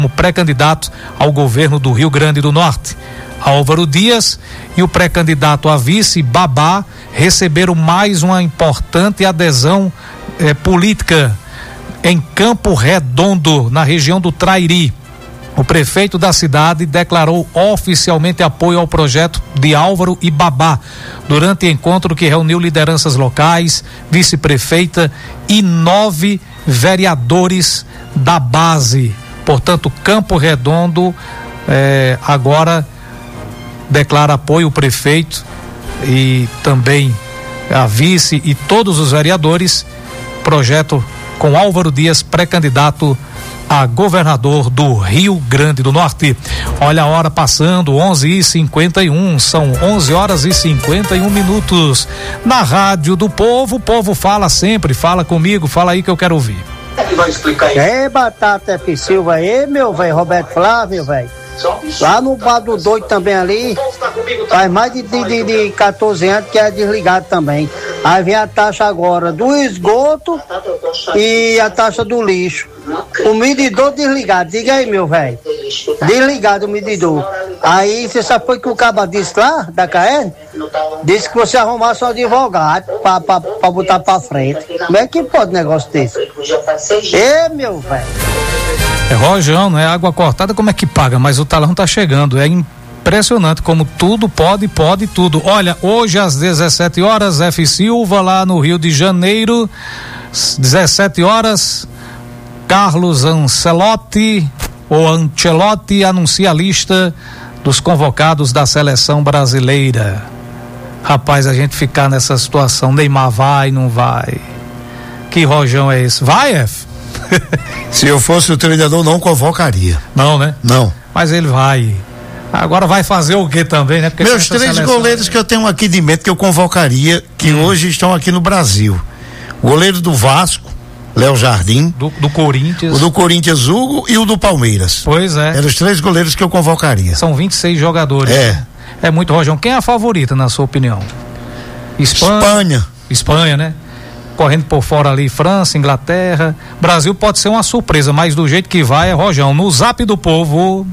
como pré-candidato ao governo do Rio Grande do Norte. Álvaro Dias e o pré-candidato a vice, Babá, receberam mais uma importante adesão política em Campo Redondo, na região do Trairi. O prefeito da cidade declarou oficialmente apoio ao projeto de Álvaro e Babá durante encontro que reuniu lideranças locais, vice-prefeita e 9 vereadores da base. Portanto, Campo Redondo agora declara apoio ao prefeito e também a vice e todos os vereadores. Projeto com Álvaro Dias, pré-candidato a governador do Rio Grande do Norte. Olha a hora passando, 11h51, são 11h51 na Rádio do Povo. O povo fala sempre, fala comigo, fala aí que eu quero ouvir. Vai explicar aí. É Batata F. Silva aí, meu velho, Roberto Flávio, velho. Lá no bar do Doido também ali, faz mais de 14 anos que é desligado também. Aí vem a taxa agora do esgoto e a taxa do lixo. O medidor desligado, diga aí, meu velho. Desligado o medidor. Aí você sabe foi que o caba disse lá, da KR? Disse que você arrumasse um advogado pra botar pra frente. Como é que pode um negócio desse? Meu velho. É rojão, não é água cortada, como é que paga? Mas o talão tá chegando, é impressionante como tudo pode tudo. Olha, hoje às 17 horas, F. Silva lá no Rio de Janeiro, 17 horas, Carlos Ancelotti anuncia a lista dos convocados da seleção brasileira. Rapaz, a gente ficar nessa situação, Neymar vai, não vai? Que rojão é esse? Vai, F? Se eu fosse o treinador, não convocaria. Não, né? Não. Mas ele vai. Agora vai fazer o quê também, né? Porque meus 3 goleiros que eu tenho aqui de mente que eu convocaria, que hoje estão aqui no Brasil. O goleiro do Vasco, Léo Jardim. Do Corinthians. O do Corinthians, Hugo, e o do Palmeiras. Pois é. Eram os 3 goleiros que eu convocaria. São 26 jogadores. É muito rojão. Quem é a favorita, na sua opinião? Espanha, né? Correndo por fora ali, França, Inglaterra. Brasil pode ser uma surpresa, mas do jeito que vai é rojão. No Zap do Povo.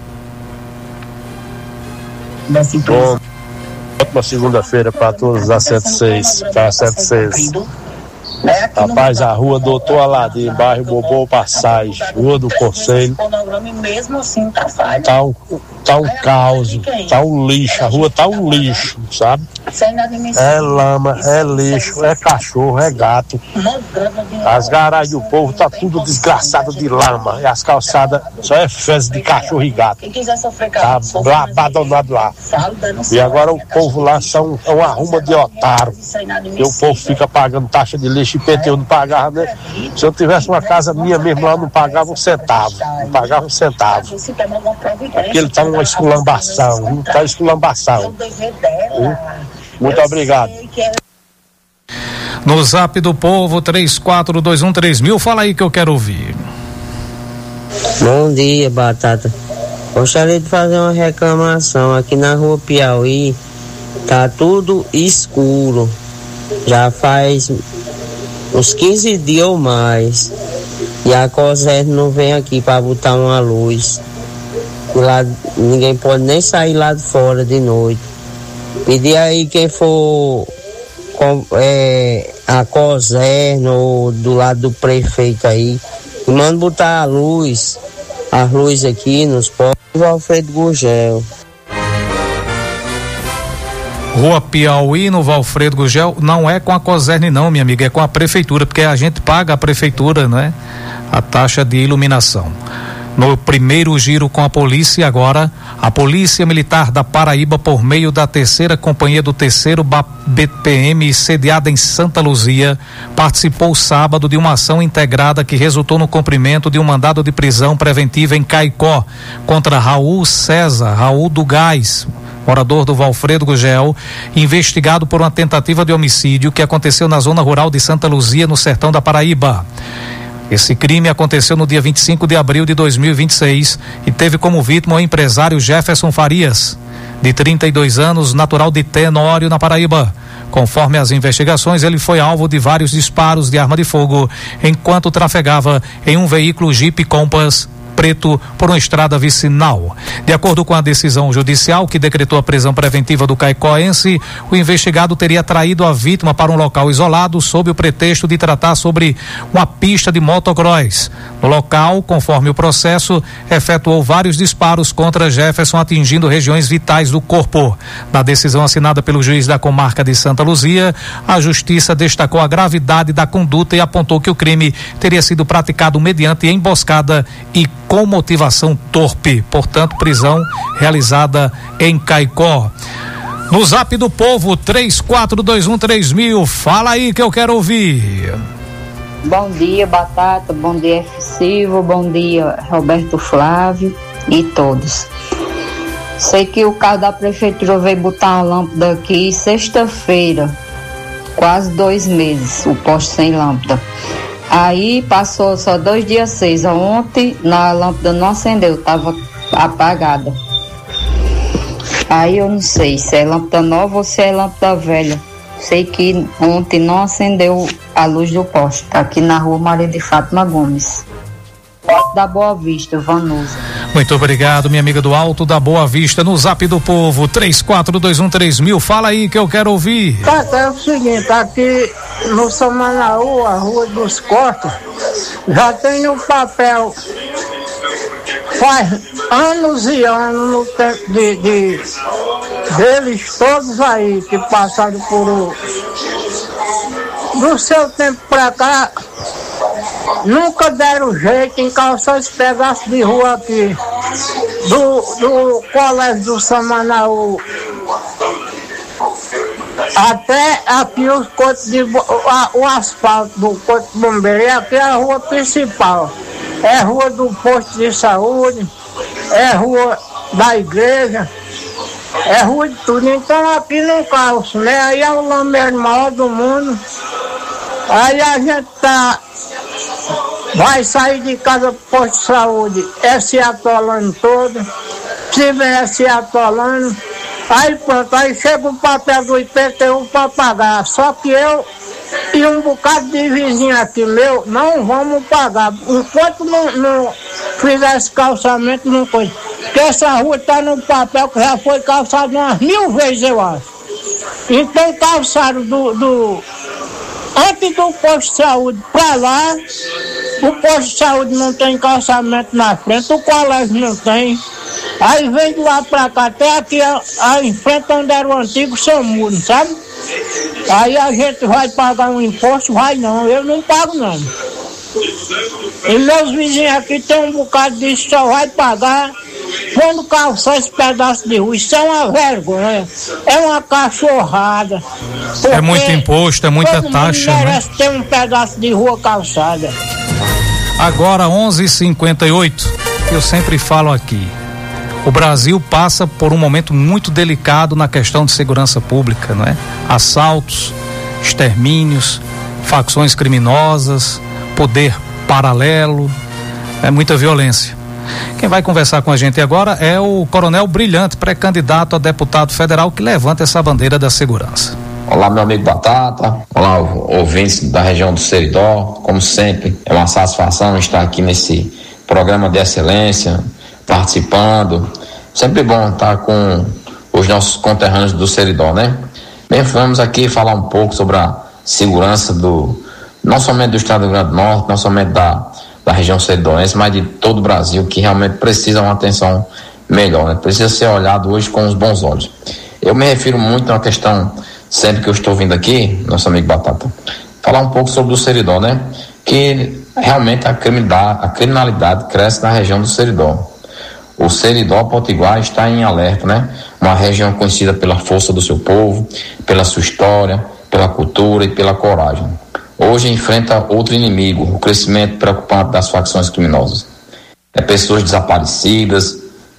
Bom, ótima segunda-feira para todos da 106. Tá 106. Rapaz, a rua Doutor Aladim, bairro Bobô Passagem, rua do Conselho. Tá um caos, tá um lixo, a rua tá um lixo, sabe? É lama, é lixo, é cachorro, é gato. As garagens do povo tá tudo desgraçado de lama, e as calçadas só é fezes de cachorro e gato. Tá lá abandonado lá. E agora o povo lá são uma arruma de otário. E o povo fica pagando taxa de lixo e PT eu não pagava, né? Se eu tivesse uma casa minha mesmo lá, eu não pagava um centavo. Não pagava um centavo. Porque ele tá uma esculambação, tá esculambação. Muito obrigado. No Zap do Povo, 34213000, fala aí que eu quero ouvir. Bom dia, Batata. Gostaria de fazer uma reclamação. Aqui na rua Piauí tá tudo escuro. Já faz uns 15 dias ou mais. E a COSER não vem aqui para botar uma luz. Lá, ninguém pode nem sair lá de fora de noite. Pedir aí quem for a COSER do lado do prefeito aí, e manda botar a luz aqui nos postos do Valfredo Gurgel. Rua Piauí, no Valfredo Gurgel, não é com a COSERN não, minha amiga, é com a prefeitura, porque a gente paga a prefeitura, né? A taxa de iluminação. No primeiro giro com a polícia, agora, a Polícia Militar da Paraíba, por meio da 3ª Companhia do 3º BPM, sediada em Santa Luzia, participou sábado de uma ação integrada que resultou no cumprimento de um mandado de prisão preventiva em Caicó contra Raul do Gás, morador do Valfredo Gurgel, investigado por uma tentativa de homicídio que aconteceu na zona rural de Santa Luzia, no sertão da Paraíba. Esse crime aconteceu no dia 25 de abril de 2026 e teve como vítima o empresário Jefferson Farias, de 32 anos, natural de Tenório, na Paraíba. Conforme as investigações, ele foi alvo de vários disparos de arma de fogo enquanto trafegava em um veículo Jeep Compass Preto por uma estrada vicinal. De acordo com a decisão judicial que decretou a prisão preventiva do caicoense, o investigado teria traído a vítima para um local isolado sob o pretexto de tratar sobre uma pista de motocross. No local, conforme o processo, efetuou vários disparos contra Jefferson, atingindo regiões vitais do corpo. Na decisão assinada pelo juiz da comarca de Santa Luzia, a justiça destacou a gravidade da conduta e apontou que o crime teria sido praticado mediante emboscada e com motivação torpe. Portanto, prisão realizada em Caicó. No Zap do Povo, 34213000, fala aí que eu quero ouvir. Bom dia, Batata, bom dia, F. Silva, bom dia, Roberto Flávio e todos. Sei que o carro da prefeitura veio botar uma lâmpada aqui sexta-feira, quase 2 meses, o poste sem lâmpada. Aí passou só 2 dias 6. Ontem a lâmpada não acendeu, estava apagada. Aí eu não sei se é lâmpada nova ou se é lâmpada velha. Sei que ontem não acendeu a luz do poste, aqui na rua Maria de Fátima Gomes. Da Boa Vista, Vanusa. Muito obrigado, minha amiga do Alto da Boa Vista, no Zap do Povo, 34213000, fala aí que eu quero ouvir. É o seguinte, aqui no Samanaú, a Rua dos Cortes, já tem no papel, faz anos e anos no tempo deles todos aí, que passaram por do seu tempo pra cá, nunca deram jeito em calçar esse pedaço de rua aqui, do colégio do Samanaú até aqui os cortes o asfalto do corte de bombeiro, e aqui é a rua principal, é rua do posto de saúde, é rua da igreja, é rua de tudo. Então aqui não calço, né? Aí é o lameiro maior do mundo. Aí a gente vai sair de casa pro posto de saúde, se atolando todo, se vem se atolando, aí pronto, aí chega o papel do IPTU para pagar, só que eu e um bocado de vizinho aqui meu não vamos pagar, enquanto não fizer esse calçamento, não coisa, porque essa rua está no papel que já foi calçado umas 1000 vezes, eu acho. Então calçaram antes do posto de saúde para lá, o posto de saúde não tem calçamento na frente, o colégio não tem. Aí vem de lá para cá, até aqui em frente onde era o antigo Samuro, sabe? Aí a gente vai pagar um imposto? Vai não, eu não pago não. E meus vizinhos aqui tem um bocado disso, só vai pagar quando calçar esse pedaço de rua. Isso é uma vergonha, é uma cachorrada. É muito imposto, é muita taxa, né? Merece ter um pedaço de rua calçada. Agora 11h58, eu sempre falo aqui, o Brasil passa por um momento muito delicado na questão de segurança pública, não é? Assaltos, extermínios, facções criminosas, poder paralelo, é muita violência. Quem vai conversar com a gente agora é o Coronel Brilhante, pré-candidato a deputado federal, que levanta essa bandeira da segurança. Olá, meu amigo Batata, olá, ouvintes da região do Seridó. Como sempre, é uma satisfação estar aqui nesse programa de excelência, participando. Sempre bom estar com os nossos conterrâneos do Seridó, né? Bem, vamos aqui falar um pouco sobre a segurança não somente do estado do Rio Grande do Norte, não somente da região seridóense, mas de todo o Brasil, que realmente precisa uma atenção melhor, né? Precisa ser olhado hoje com os bons olhos. Eu me refiro muito a uma questão, sempre que eu estou vindo aqui, nosso amigo Batata, falar um pouco sobre o Seridó, né? Que realmente a criminalidade cresce na região do Seridó. O Seridó Potiguar está em alerta, né? Uma região conhecida pela força do seu povo, pela sua história, pela cultura e pela coragem. Hoje enfrenta outro inimigo, o crescimento preocupante das facções criminosas. Pessoas desaparecidas,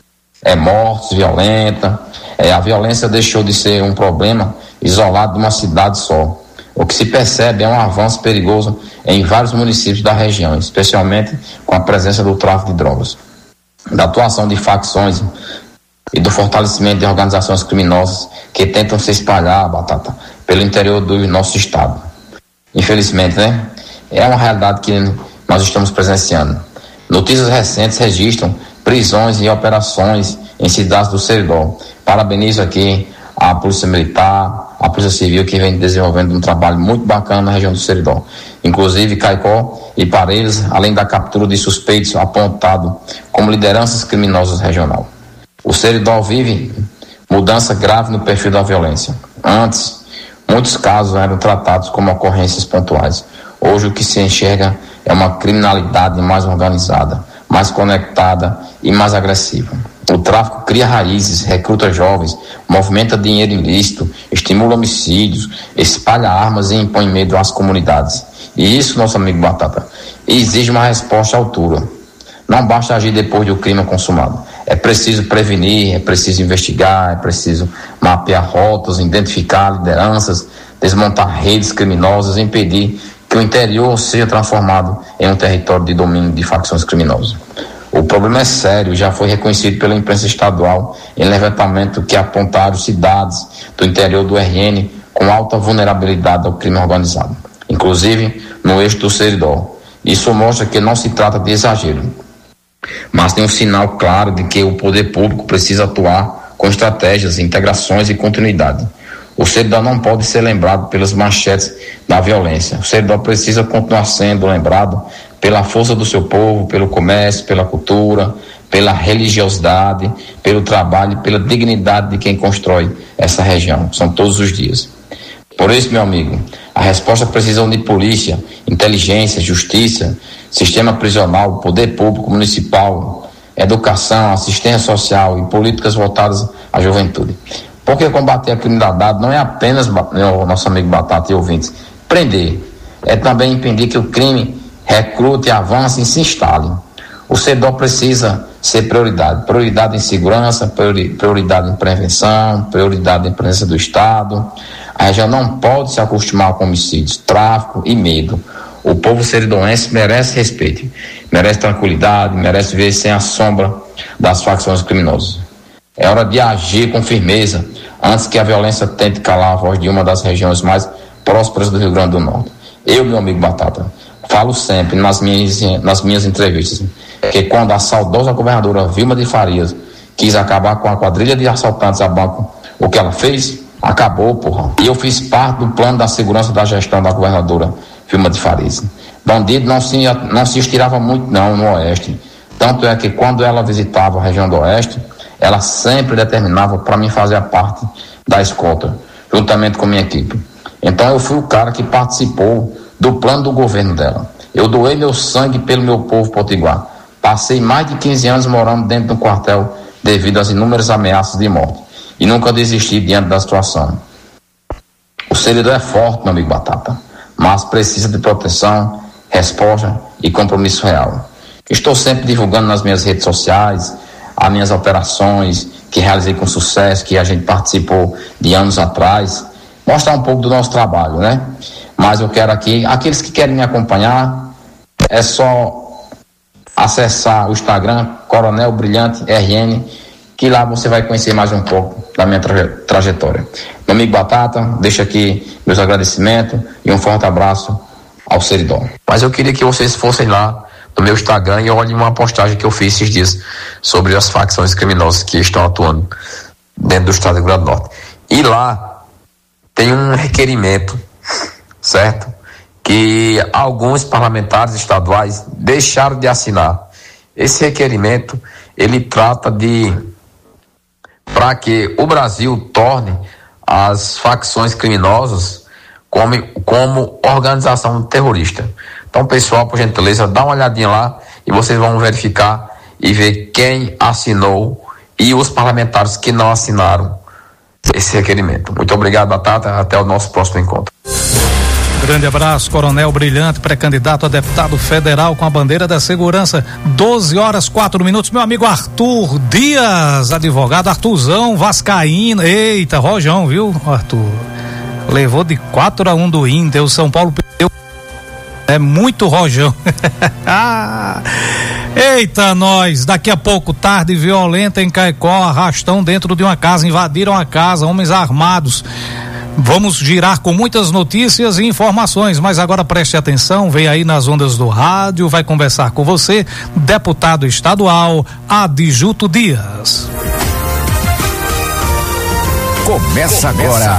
mortes violentas. A violência deixou de ser um problema isolado de uma cidade só. O que se percebe é um avanço perigoso em vários municípios da região, especialmente com a presença do tráfico de drogas, da atuação de facções e do fortalecimento de organizações criminosas que tentam se espalhar, Batata, pelo interior do nosso estado. Infelizmente, né? É uma realidade que nós estamos presenciando. Notícias recentes registram prisões e operações em cidades do Seridó. Parabenizo aqui a Polícia Militar, a Polícia Civil, que vem desenvolvendo um trabalho muito bacana na região do Seridó. Inclusive Caicó e Parelhas, além da captura de suspeitos apontados como lideranças criminosas regional. O Seridó vive mudança grave no perfil da violência. Antes, muitos casos eram tratados como ocorrências pontuais. Hoje o que se enxerga é uma criminalidade mais organizada, mais conectada e mais agressiva. O tráfico cria raízes, recruta jovens, movimenta dinheiro ilícito, estimula homicídios, espalha armas e impõe medo às comunidades. E isso, nosso amigo Batata, exige uma resposta à altura. Não basta agir depois do crime consumado. É preciso prevenir, é preciso investigar, é preciso mapear rotas, identificar lideranças, desmontar redes criminosas, impedir que o interior seja transformado em um território de domínio de facções criminosas. O problema é sério e já foi reconhecido pela imprensa estadual em levantamento que apontaram cidades do interior do RN com alta vulnerabilidade ao crime organizado, inclusive no eixo do Seridó. Isso mostra que não se trata de exagero, mas tem um sinal claro de que o poder público precisa atuar com estratégias, integrações e continuidade. O Seridó não pode ser lembrado pelas manchetes da violência. O Seridó precisa continuar sendo lembrado pela força do seu povo, pelo comércio, pela cultura, pela religiosidade, pelo trabalho e pela dignidade de quem constrói essa região. São todos os dias. Por isso, meu amigo, a resposta precisa unir polícia, inteligência, justiça, sistema prisional, poder público municipal, educação, assistência social e políticas voltadas à juventude. Porque combater a criminalidade não é apenas, nosso amigo Batata e ouvintes, prender. É também impedir que o crime recrute, avance e se instale. O Seridó precisa ser prioridade. Prioridade em segurança, prioridade em prevenção, prioridade em presença do Estado. A região não pode se acostumar com homicídios, tráfico e medo. O povo seridoense merece respeito, merece tranquilidade, merece viver sem a sombra das facções criminosas. É hora de agir com firmeza antes que a violência tente calar a voz de uma das regiões mais prósperas do Rio Grande do Norte. Eu, meu amigo Batata, falo sempre nas minhas entrevistas que quando a saudosa governadora Vilma de Farias quis acabar com a quadrilha de assaltantes a banco, o que ela fez? Acabou, porra. E eu fiz parte do plano da segurança da gestão da governadora Vilma de Farias. Bandido não se estirava muito não no Oeste. Tanto é que quando ela visitava a região do Oeste, ela sempre determinava para mim fazer a parte da escolta, juntamente com minha equipe. Então eu fui o cara que participou do plano do governo dela. Eu doei meu sangue pelo meu povo potiguar. Passei mais de 15 anos morando dentro do quartel devido às inúmeras ameaças de morte. E nunca desisti diante da situação. O Seridó é forte, meu amigo Batata, mas precisa de proteção, resposta e compromisso real. Estou sempre divulgando nas minhas redes sociais as minhas operações que realizei com sucesso, que a gente participou de anos atrás, mostrar um pouco do nosso trabalho, né? Mas eu quero aqui, aqueles que querem me acompanhar, é só acessar o Instagram, Coronel Brilhante RN, que lá você vai conhecer mais um pouco da minha trajetória. Meu amigo Batata, deixa aqui meus agradecimentos e um forte abraço ao Seridó. Mas eu queria que vocês fossem lá no meu Instagram e olhem uma postagem que eu fiz esses dias sobre as facções criminosas que estão atuando dentro do estado do Rio Grande do Norte. E lá tem um requerimento, certo? Que alguns parlamentares estaduais deixaram de assinar. Esse requerimento, ele trata de para que o Brasil torne as facções criminosas como organização terrorista. Então, pessoal, por gentileza, dá uma olhadinha lá e vocês vão verificar e ver quem assinou e os parlamentares que não assinaram esse requerimento. Muito obrigado, Batata. Até o nosso próximo encontro. Grande abraço, Coronel Brilhante, pré-candidato a deputado federal com a bandeira da segurança. 12h04. Meu amigo Arthur Dias, advogado. Arthurzão, vascaíno. Eita, rojão, viu, Arthur? Levou de 4-1 do Inter. O São Paulo perdeu. É muito rojão. Eita, nós. Daqui a pouco, tarde violenta em Caicó. Arrastão dentro de uma casa. Invadiram a casa. Homens armados Vamos girar com muitas notícias e informações, mas agora preste atenção, vem aí nas ondas do rádio, vai conversar com você, deputado estadual Adjuto Dias. Começa agora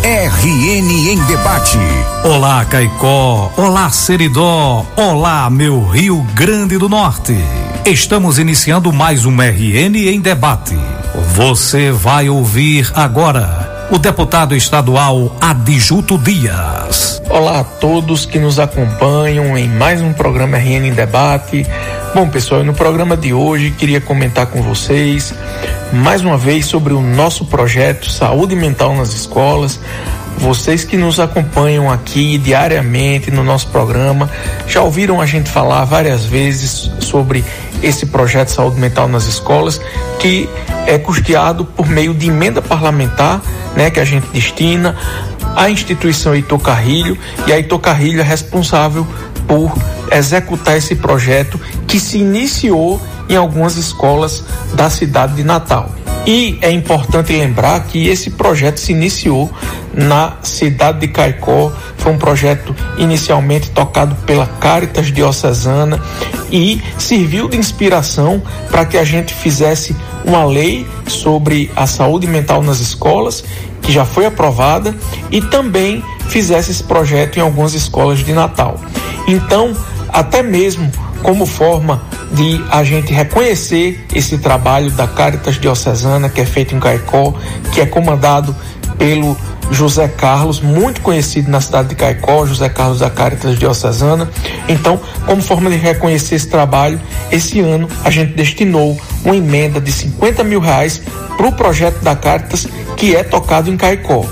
RN em Debate. Olá, Caicó, olá, Seridó, olá, meu Rio Grande do Norte. Estamos iniciando mais um RN em Debate. Você vai ouvir agora o deputado estadual Adjuto Dias. Olá a todos que nos acompanham em mais um programa RN em Debate. Bom, pessoal, no programa de hoje queria comentar com vocês mais uma vez sobre o nosso projeto Saúde Mental nas Escolas. Vocês que nos acompanham aqui diariamente no nosso programa já ouviram a gente falar várias vezes sobre esse projeto Saúde Mental nas Escolas, que é custeado por meio de emenda parlamentar, né, que a gente destina à instituição Heitor Carrilho, e a Heitor Carrilho é responsável por executar esse projeto que se iniciou em algumas escolas da cidade de Natal. E é importante lembrar que esse projeto se iniciou na cidade de Caicó, foi um projeto inicialmente tocado pela Caritas Diocesana e serviu de inspiração para que a gente fizesse uma lei sobre a saúde mental nas escolas, que já foi aprovada, e também fizesse esse projeto em algumas escolas de Natal. Então, até mesmo como forma de a gente reconhecer esse trabalho da Caritas Diocesana, que é feito em Caicó, que é comandado pelo José Carlos, muito conhecido na cidade de Caicó, José Carlos da Caritas Diocesana. Então, como forma de reconhecer esse trabalho, esse ano a gente destinou uma emenda de R$50 mil para o projeto da Caritas, que é tocado em Caicó.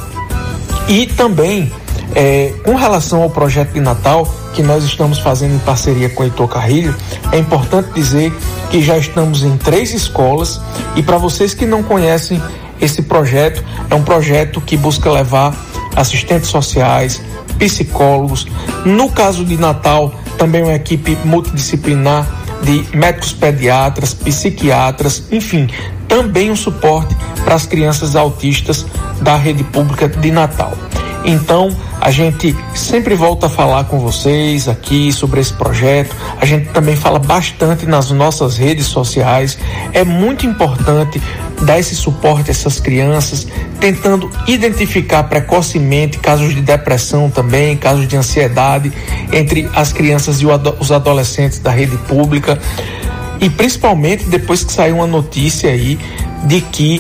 E também, com relação ao projeto de Natal, que nós estamos fazendo em parceria com o Heitor Carrilho, é importante dizer que já estamos em 3 escolas, e para vocês que não conhecem esse projeto, é um projeto que busca levar assistentes sociais, psicólogos, no caso de Natal, também uma equipe multidisciplinar de médicos pediatras, psiquiatras, enfim, também um suporte para as crianças autistas da rede pública de Natal. Então, a gente sempre volta a falar com vocês aqui sobre esse projeto. A gente também fala bastante nas nossas redes sociais. É muito importante dar esse suporte a essas crianças, tentando identificar precocemente casos de depressão também, casos de ansiedade entre as crianças e os adolescentes da rede pública. E principalmente depois que saiu uma notícia aí de que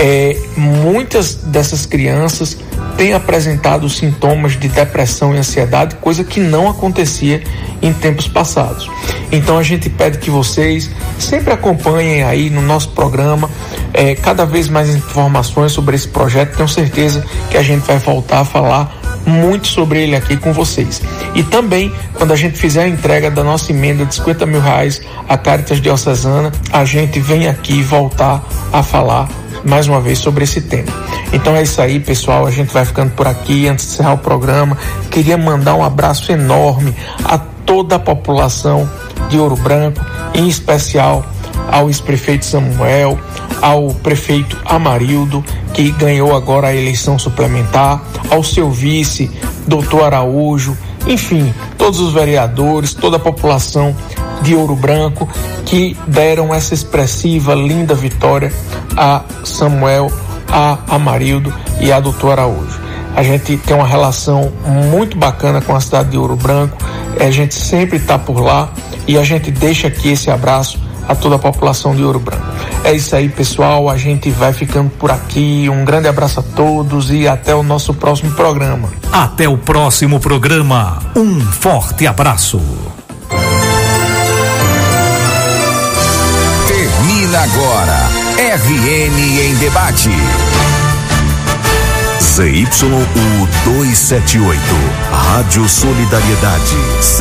muitas dessas crianças têm apresentado sintomas de depressão e ansiedade, coisa que não acontecia em tempos passados. Então a gente pede que vocês sempre acompanhem aí no nosso programa cada vez mais informações sobre esse projeto. Tenho certeza que a gente vai voltar a falar muito sobre ele aqui com vocês. E também, quando a gente fizer a entrega da nossa emenda de R$50 mil à Caritas Diocesana, a gente vem aqui voltar a falar mais uma vez sobre esse tema. Então é isso aí, pessoal, a gente vai ficando por aqui. Antes de encerrar o programa, queria mandar um abraço enorme a toda a população de Ouro Branco, em especial ao ex-prefeito Samuel, ao prefeito Amarildo, que ganhou agora a eleição suplementar, ao seu vice, doutor Araújo, enfim, todos os vereadores, toda a população de Ouro Branco que deram essa expressiva, linda vitória a Samuel, a Amarildo e a doutor Araújo. A gente tem uma relação muito bacana com a cidade de Ouro Branco, a gente sempre está por lá e a gente deixa aqui esse abraço a toda a população de Ouro Branco. É isso aí, pessoal, a gente vai ficando por aqui. Um grande abraço a todos e até o nosso próximo programa. Até o próximo programa. Um forte abraço. Termina agora RN em Debate. ZYU 278, Rádio Solidariedade,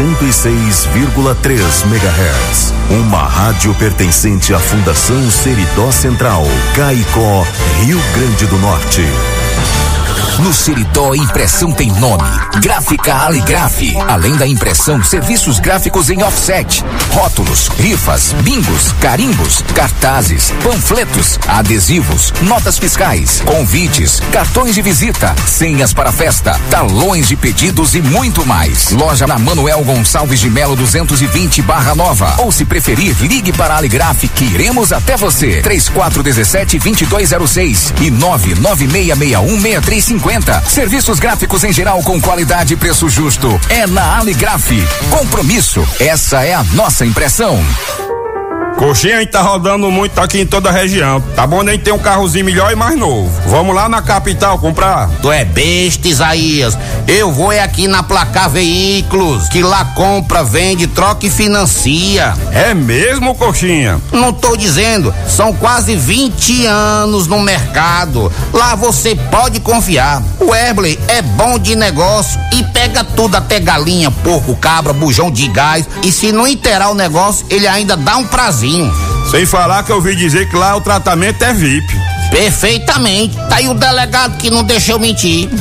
106,3 MHz. Uma rádio pertencente à Fundação Seridó Central, Caicó, Rio Grande do Norte. No Seridó, impressão tem nome. Gráfica Aligraf. Além da impressão, serviços gráficos em offset, rótulos, rifas, bingos, carimbos, cartazes, panfletos, adesivos, notas fiscais, convites, cartões de visita, senhas para festa, talões de pedidos e muito mais. Loja na Manuel Gonçalves de Melo 220 Barra Nova. Ou se preferir, ligue para a Aligraf que iremos até você. 3417-2206 e 99661-6350. Serviços gráficos em geral com qualidade e preço justo. É na Aligraf. Compromisso. Essa é a nossa impressão. Coxinha, a gente tá rodando muito aqui em toda a região. Tá bom nem ter um carrozinho melhor e mais novo. Vamos lá na capital comprar. Tu é besta, Isaías. Eu vou é aqui na Placar Veículos, que lá compra, vende, troca e financia. É mesmo, Coxinha? Não tô dizendo, são quase 20 anos no mercado. Lá você pode confiar. O Erbley é bom de negócio e pega tudo, até galinha, porco, cabra, bujão de gás. E se não inteirar o negócio, ele ainda dá um prazer. Sem falar que eu ouvi dizer que lá o tratamento é VIP. Perfeitamente. Tá aí o delegado que não deixou mentir.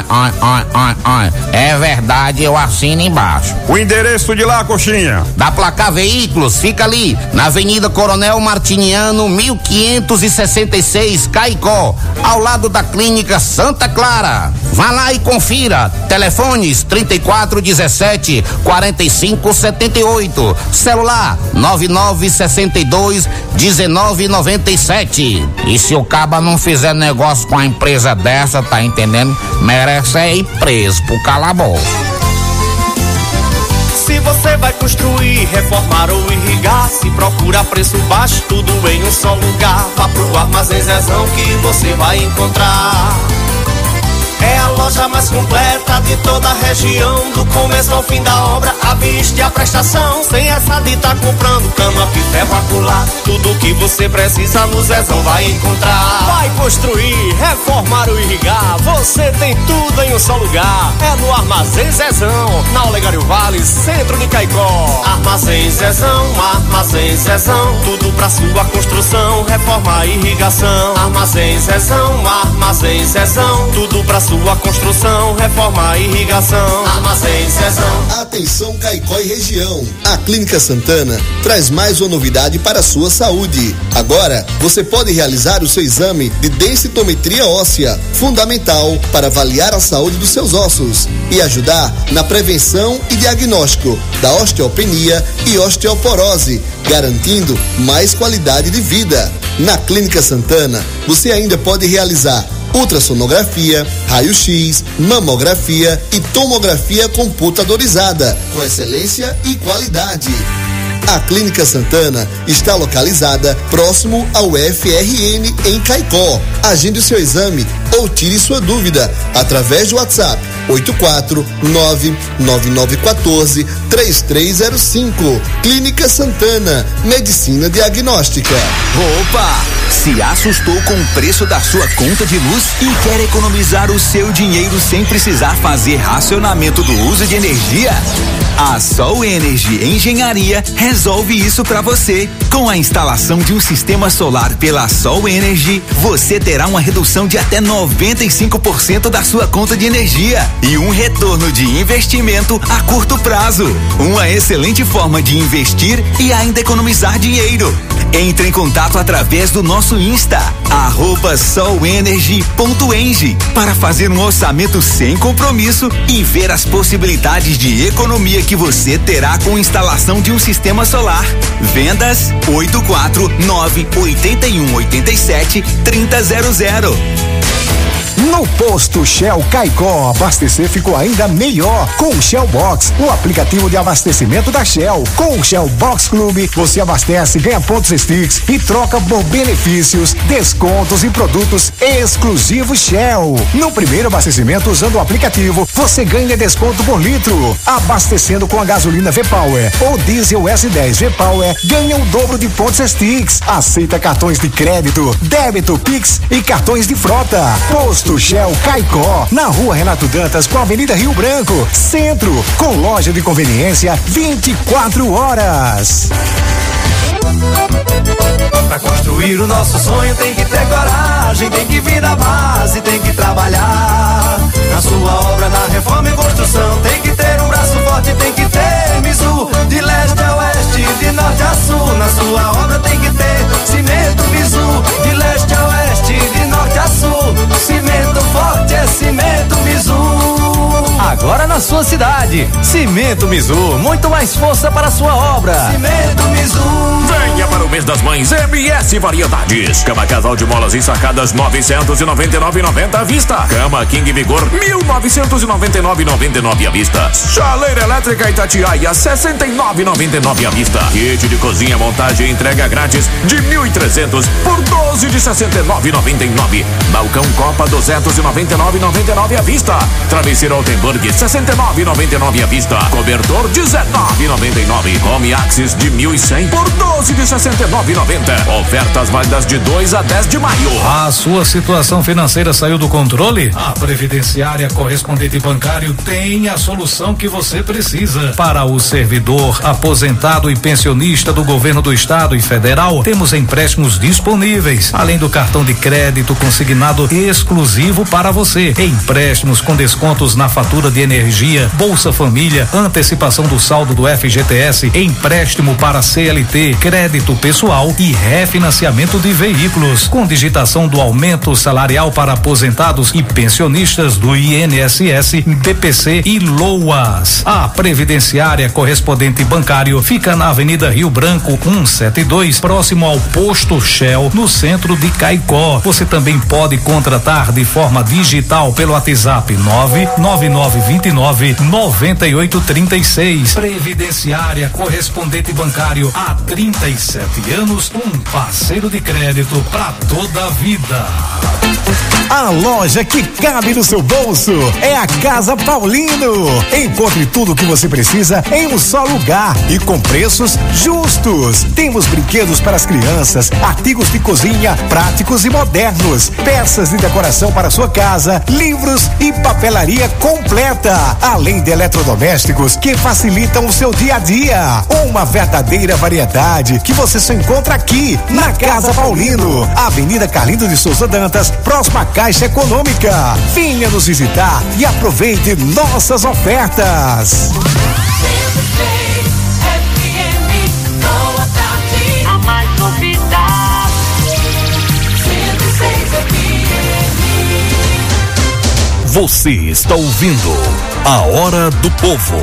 É verdade, eu assino embaixo. O endereço de lá, Coxinha? Da Placar Veículos, fica ali, na Avenida Coronel Martiniano, 1566, Caicó, ao lado da Clínica Santa Clara. Vá lá e confira. Telefones 3417-4578. Celular 9962-1997. E se o caba não fizer negócio com a empresa dessa, tá entendendo? Merece ir preso por calabouço. Se você vai construir, reformar ou irrigar, se procura preço baixo, tudo em um só lugar. Vá pro Armazém Zezão que você vai encontrar. É a loja mais completa de toda a região, do começo ao fim da obra, a vista e a prestação. Sem essa de tá comprando cama, ferro, acolá. Tudo que você precisa no Zezão vai encontrar. Vai construir, reformar ou irrigar, você tem tudo em um só lugar. É no Armazém Zezão, na Olegário Vale, centro de Caicó. Armazém Zezão, tudo pra sua construção, reforma e irrigação. Armazém Zezão, tudo pra sua construção, reforma e irrigação. Armazém Zezão. Atenção Caicó e região. A Clínica Santana traz mais uma novidade para a sua saúde. Agora, você pode realizar o seu exame de densitometria óssea, fundamental para avaliar a saúde dos seus ossos e ajudar na prevenção e diagnóstico da osteopenia e osteoporose, garantindo mais qualidade de vida. Na Clínica Santana, você ainda pode realizar ultrassonografia, raio-x, mamografia e tomografia computadorizada, com excelência e qualidade. A Clínica Santana está localizada próximo ao FRN em Caicó. Agende o seu exame ou tire sua dúvida através do WhatsApp 849-9914-3305. Clínica Santana, Medicina Diagnóstica. Opa! Se assustou com o preço da sua conta de luz e quer economizar o seu dinheiro sem precisar fazer racionamento do uso de energia? A Sol Energy Engenharia resolve isso para você. Com a instalação de um sistema solar pela Sol Energy, você terá uma redução de até 95% da sua conta de energia e um retorno de investimento a curto prazo. Uma excelente forma de investir e ainda economizar dinheiro. Entre em contato através do nosso Insta, @solenergy.eng, para fazer um orçamento sem compromisso e ver as possibilidades de economia que você terá com instalação de um sistema solar. Vendas 849-8187-3000. No posto Shell Caicó, abastecer ficou ainda melhor com o Shell Box, o aplicativo de abastecimento da Shell. Com o Shell Box Clube, você abastece, ganha pontos Sticks e troca por benefícios, descontos e produtos exclusivos Shell. No primeiro abastecimento usando o aplicativo, você ganha desconto por litro. Abastecendo com a gasolina V-Power ou diesel S10 V-Power, ganha o dobro de pontos Sticks. Aceita cartões de crédito, débito, Pix e cartões de frota. Posto Shell Caicó, na Rua Renato Dantas com a Avenida Rio Branco, Centro, com loja de conveniência 24 horas. Pra construir o nosso sonho tem que ter coragem, tem que vir da base, tem que trabalhar. Na sua obra, na reforma e construção, tem que ter um braço forte, tem que ter Mizu. De leste a oeste, de norte a sul, na sua obra tem que ter cimento Mizu. De leste a oeste, de norte a sul, cimento forte é cimento Mizu. Agora na sua cidade, Cimento Mizu, muito mais força para a sua obra. Cimento Mizu. Venha para o mês das mães MS Variedades. Cama casal de molas ensacadas 999,90 à vista. Cama King Vigor 1999,99 à vista. Chaleira elétrica Itatiaia 69,99 à vista. Kit de cozinha, montagem e entrega grátis de 1.300 por 12 de 69,99. Balcão Copa 299,99 à vista. Travesseiro Altenburg 69,99 à vista. Cobertor 19,99. Home Axis de 1.100 por 12 de 69,90. Ofertas válidas de 2 a 10 de maio. A sua situação financeira saiu do controle? A Previdenciária Correspondente Bancário tem a solução que você precisa. Para o servidor, aposentado e pensionista do governo do estado e federal, temos empréstimos disponíveis, além do cartão de crédito consignado exclusivo para você. Empréstimos com descontos na fatura de energia, Bolsa Família, antecipação do saldo do FGTS, empréstimo para CLT, crédito pessoal e refinanciamento de veículos, com digitação do aumento salarial para aposentados e pensionistas do INSS, DPC e LOAS. A Previdenciária Correspondente Bancário fica na Avenida Rio Branco 172, próximo ao posto Shell, no centro de Caicó. Você também pode contratar de forma digital pelo WhatsApp 99929-9836. Previdenciária Correspondente Bancário, há 37 anos, um parceiro de crédito para toda a vida. A loja que cabe no seu bolso é a Casa Paulino. Encontre tudo o que você precisa em um só lugar e com preços justos. Temos brinquedos para as crianças, artigos de cozinha práticos e modernos, peças de decoração para sua casa, livros e papelaria completa, além de eletrodomésticos que facilitam o seu dia a dia. Uma verdadeira variedade que você só encontra aqui na Casa Paulino, Avenida Carlindo de Souza Dantas, próxima à Caixa Econômica. Venha nos visitar e aproveite nossas ofertas. A mais novidade. Você está ouvindo A Hora do Povo.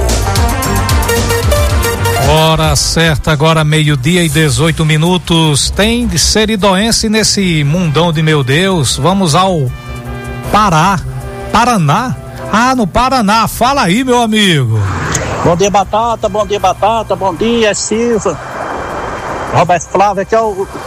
Hora certa, agora 12:18. Tem de seridoense nesse mundão de meu Deus. Vamos ao Paraná. Ah, no Paraná. Fala aí, meu amigo. Bom dia, Batata. Bom dia, Batata. Bom dia, Silva. Roberto Flávio, aqui é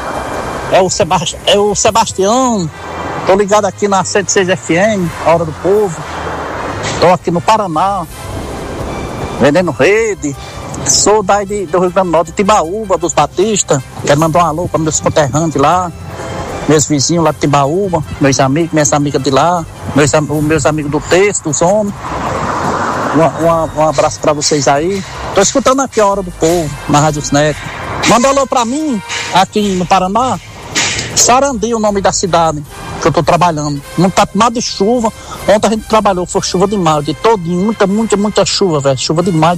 o Sebastião. Tô ligado aqui na 106 FM, Hora do Povo. Tô aqui no Paraná, vendendo rede. Sou daí do Rio Grande do Norte, de Timbaúba, dos Batistas. Quero mandar um alô para meus conterrâneos lá, meus vizinhos lá de Timbaúba, meus amigos, minhas amigas de lá, meus amigos do texto, dos homens. Um abraço para vocês aí. Tô escutando aqui a Hora do Povo, na Rádio Snec. Manda um alô para mim, aqui no Paraná. Sarandi, o nome da cidade que eu tô trabalhando. Não tá nada de chuva. Ontem a gente trabalhou, foi chuva demais, de todinho, muita chuva, velho. Chuva demais.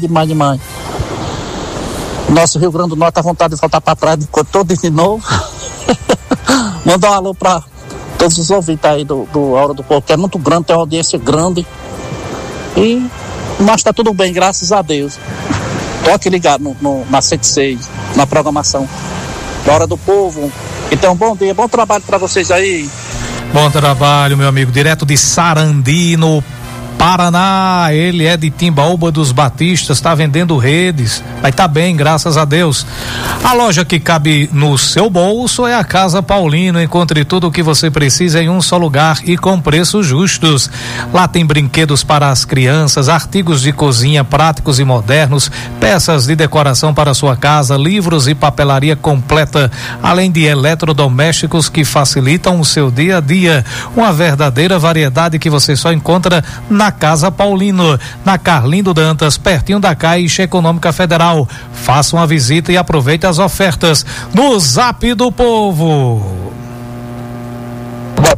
Nosso Rio Grande do Norte tá à vontade de voltar pra trás todo de novo. Mandar um alô pra todos os ouvintes aí do Hora do Povo, que é muito grande, tem uma audiência grande. Mas tá tudo bem, graças a Deus. Tô aqui ligado na 106, na programação da Hora do Povo. Então, bom dia, bom trabalho pra vocês aí. Bom trabalho, meu amigo, direto de Sarandi, no Paraná. Ele é de Timbaúba dos Batistas, está vendendo redes, vai tá bem, graças a Deus. A loja que cabe no seu bolso é a Casa Paulino. Encontre tudo o que você precisa em um só lugar e com preços justos. Lá tem brinquedos para as crianças, artigos de cozinha práticos e modernos, peças de decoração para sua casa, livros e papelaria completa, além de eletrodomésticos que facilitam o seu dia a dia. Uma verdadeira variedade que você só encontra na Casa Paulino, na Carlindo Dantas, pertinho da Caixa Econômica Federal. Faça uma visita e aproveite as ofertas no Zap do Povo.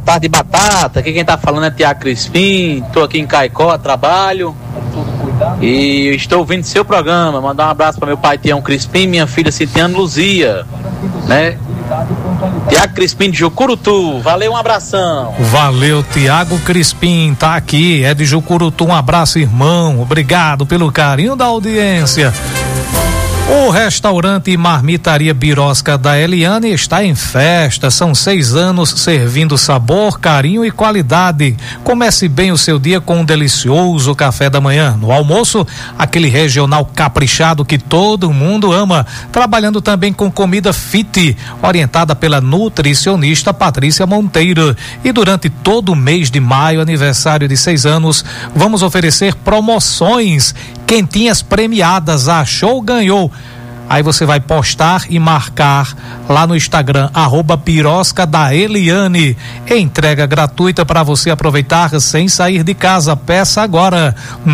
tarde, Batata. Aqui quem tá falando é Tiago Crispim. Tô aqui em Caicó, a trabalho. E estou ouvindo seu programa. Mandar um abraço para meu pai Tião Crispim, minha filha Citiane Luzia, né? Tiago Crispim de Jucurutu, valeu, um abração. Valeu, Tiago Crispim, tá aqui, é de Jucurutu, um abraço, irmão, obrigado pelo carinho da audiência. O restaurante e marmitaria Birosca da Eliane está em festa. São 6 anos servindo sabor, carinho e qualidade. Comece bem o seu dia com um delicioso café da manhã. No almoço, aquele regional caprichado que todo mundo ama. Trabalhando também com comida fit, orientada pela nutricionista Patrícia Monteiro. E durante todo o mês de maio, aniversário de 6 anos, vamos oferecer promoções. Quentinhas premiadas, achou, ganhou. Aí você vai postar e marcar lá no Instagram, @Birosca da Eliane. Entrega gratuita para você aproveitar sem sair de casa. Peça agora,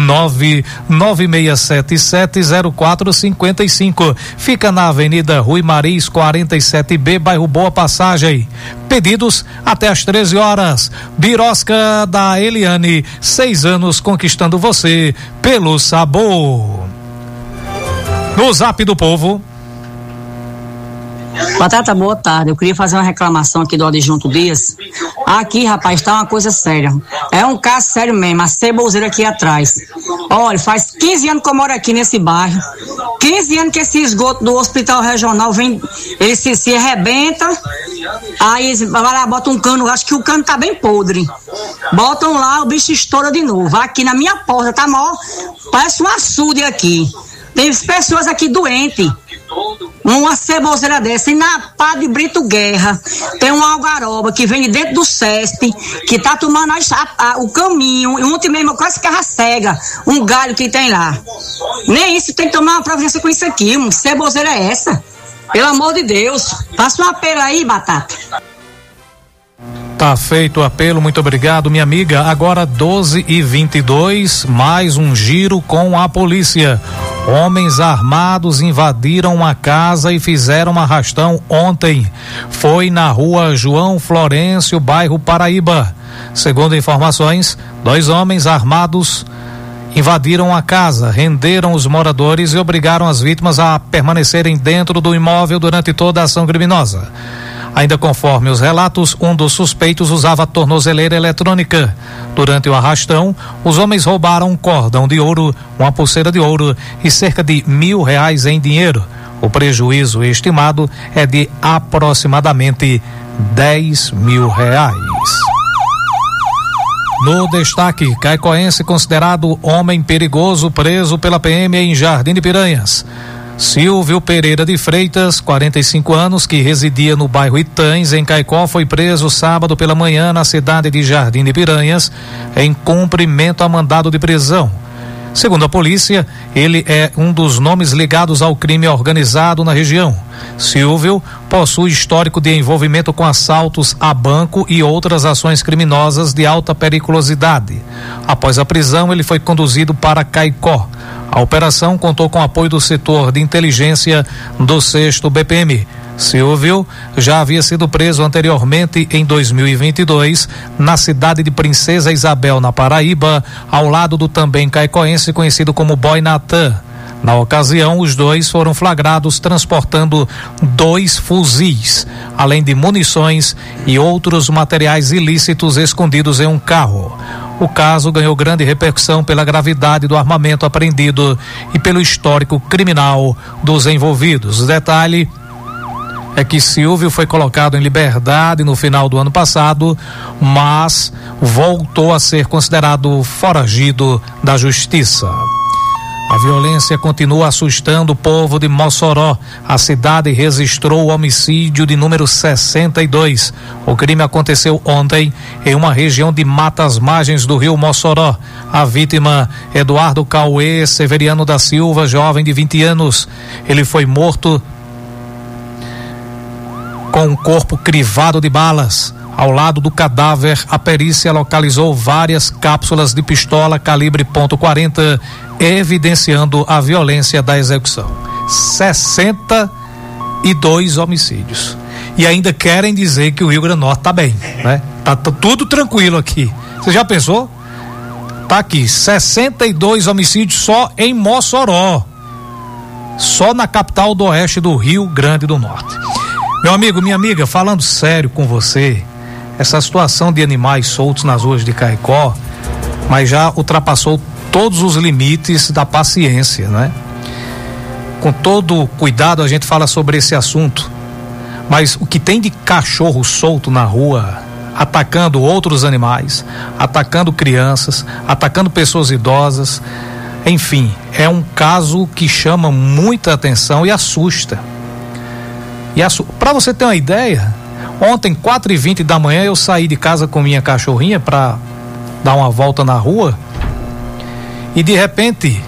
996770455. Fica na Avenida Rui Maris 47B, bairro Boa Passagem. Pedidos até às 13 horas. Birosca da Eliane, 6 anos conquistando você pelo sabor. No Zap do Povo. Batata, boa tarde. Eu queria fazer uma reclamação aqui do Adjunto Dias. Aqui, rapaz, tá uma coisa séria. É um caso sério mesmo, a ceboseira aqui atrás. Olha, faz 15 anos que eu moro aqui nesse bairro. 15 anos que esse esgoto do hospital regional vem, ele se arrebenta. Aí vai lá, bota um cano, acho que o cano tá bem podre. Botam lá, o bicho estoura de novo. Aqui na minha porta, tá maior, parece um açude aqui. Tem pessoas aqui doentes. Uma ceboseira dessa. E na Padre Brito Guerra tem uma algaroba que vem de dentro do CESP, que tá tomando o caminho. E ontem mesmo quase carra cega um galho que tem lá. Nem isso, tem que tomar uma providência com isso aqui. Que ceboseira é essa? Pelo amor de Deus. Faça um apelo aí, Batata. Tá feito o apelo, muito obrigado, minha amiga. Agora 12h22, mais um giro com a polícia. Homens armados invadiram uma casa e fizeram um arrastão ontem. Foi na rua João Florencio, bairro Paraíba. Segundo informações, 2 homens armados invadiram a casa, renderam os moradores e obrigaram as vítimas a permanecerem dentro do imóvel durante toda a ação criminosa. Ainda conforme os relatos, um dos suspeitos usava tornozeleira eletrônica. Durante o arrastão, os homens roubaram um cordão de ouro, uma pulseira de ouro e cerca de R$1.000 em dinheiro. O prejuízo estimado é de aproximadamente R$10.000. No destaque, caicoense considerado homem perigoso preso pela PM em Jardim de Piranhas. Silvio Pereira de Freitas, 45 anos, que residia no bairro Itães, em Caicó, foi preso sábado pela manhã na cidade de Jardim de Piranhas, em cumprimento a mandado de prisão. Segundo a polícia, ele é um dos nomes ligados ao crime organizado na região. Silvio possui histórico de envolvimento com assaltos a banco e outras ações criminosas de alta periculosidade. Após a prisão, ele foi conduzido para Caicó. A operação contou com apoio do setor de inteligência do 6º BPM. Silvio já havia sido preso anteriormente em 2022 na cidade de Princesa Isabel, na Paraíba, ao lado do também caicoense conhecido como Boy Natan. Na ocasião, os dois foram flagrados transportando 2 fuzis, além de munições e outros materiais ilícitos escondidos em um carro. O caso ganhou grande repercussão pela gravidade do armamento apreendido e pelo histórico criminal dos envolvidos. O detalhe é que Silvio foi colocado em liberdade no final do ano passado, mas voltou a ser considerado foragido da justiça. A violência continua assustando o povo de Mossoró. A cidade registrou o homicídio de número 62. O crime aconteceu ontem em uma região de mata às margens do rio Mossoró. A vítima, Eduardo Cauê Severiano da Silva, jovem de 20 anos. Ele foi morto com o corpo crivado de balas. Ao lado do cadáver, a perícia localizou várias cápsulas de pistola calibre .40, evidenciando a violência da execução. 62 homicídios. e ainda querem dizer que o Rio Grande do Norte tá bem, né? Tá tudo tranquilo aqui. Você já pensou? Tá aqui, 62 homicídios só em Mossoró. Só na capital do oeste do Rio Grande do Norte. Meu amigo, minha amiga, falando sério com você, essa situação de animais soltos nas ruas de Caicó, mas já ultrapassou todos os limites da paciência, né? Com todo cuidado a gente fala sobre esse assunto, mas o que tem de cachorro solto na rua, atacando outros animais, atacando crianças, atacando pessoas idosas, enfim, é um caso que chama muita atenção e assusta. Para você ter uma ideia, ontem 4h20 da manhã eu saí de casa com minha cachorrinha para dar uma volta na rua e de repente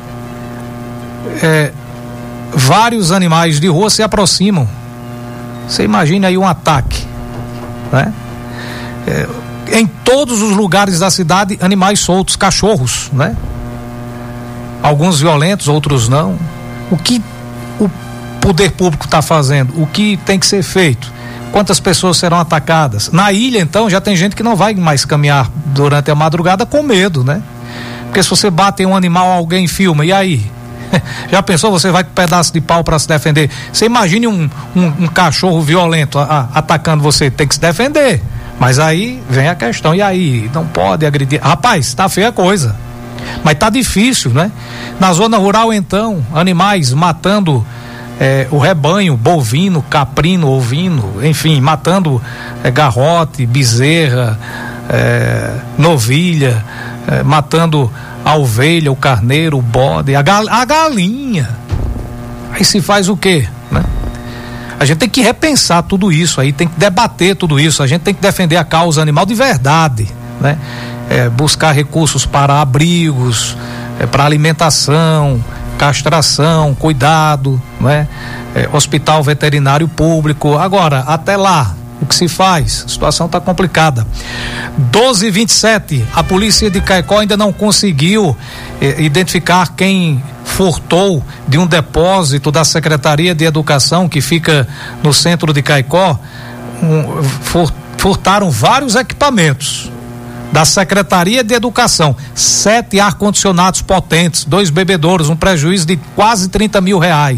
vários animais de rua se aproximam. Você imagina aí um ataque, né? Em todos os lugares da cidade, animais soltos, cachorros, né? Alguns violentos, outros não. O que o poder público está fazendo? O que tem que ser feito? Quantas pessoas serão atacadas? Na ilha, então, já tem gente que não vai mais caminhar durante a madrugada com medo, né? Porque se você bate em um animal, alguém filma, e aí? Já pensou, você vai com um pedaço de pau para se defender? Você imagine um cachorro violento atacando você, tem que se defender. Mas aí vem a questão, e aí? Não pode agredir. Rapaz, tá feia a coisa. Mas tá difícil, né? Na zona rural, então, animais matando o rebanho bovino, caprino, ovino, enfim, matando garrote, bezerra, novilha, matando a ovelha, o carneiro, o bode, a galinha. Aí se faz o quê, né? A gente tem que repensar tudo isso aí, tem que debater tudo isso, a gente tem que defender a causa animal de verdade, né? Buscar recursos para abrigos, para alimentação, castração, cuidado, né? Hospital veterinário público. Agora, até lá, o que se faz? A situação está complicada. 12h27, a polícia de Caicó ainda não conseguiu identificar quem furtou de um depósito da Secretaria de Educação que fica no centro de Caicó. Furtaram vários equipamentos da Secretaria de Educação, 7 ar-condicionados potentes, 2 bebedouros, um prejuízo de quase R$30 mil.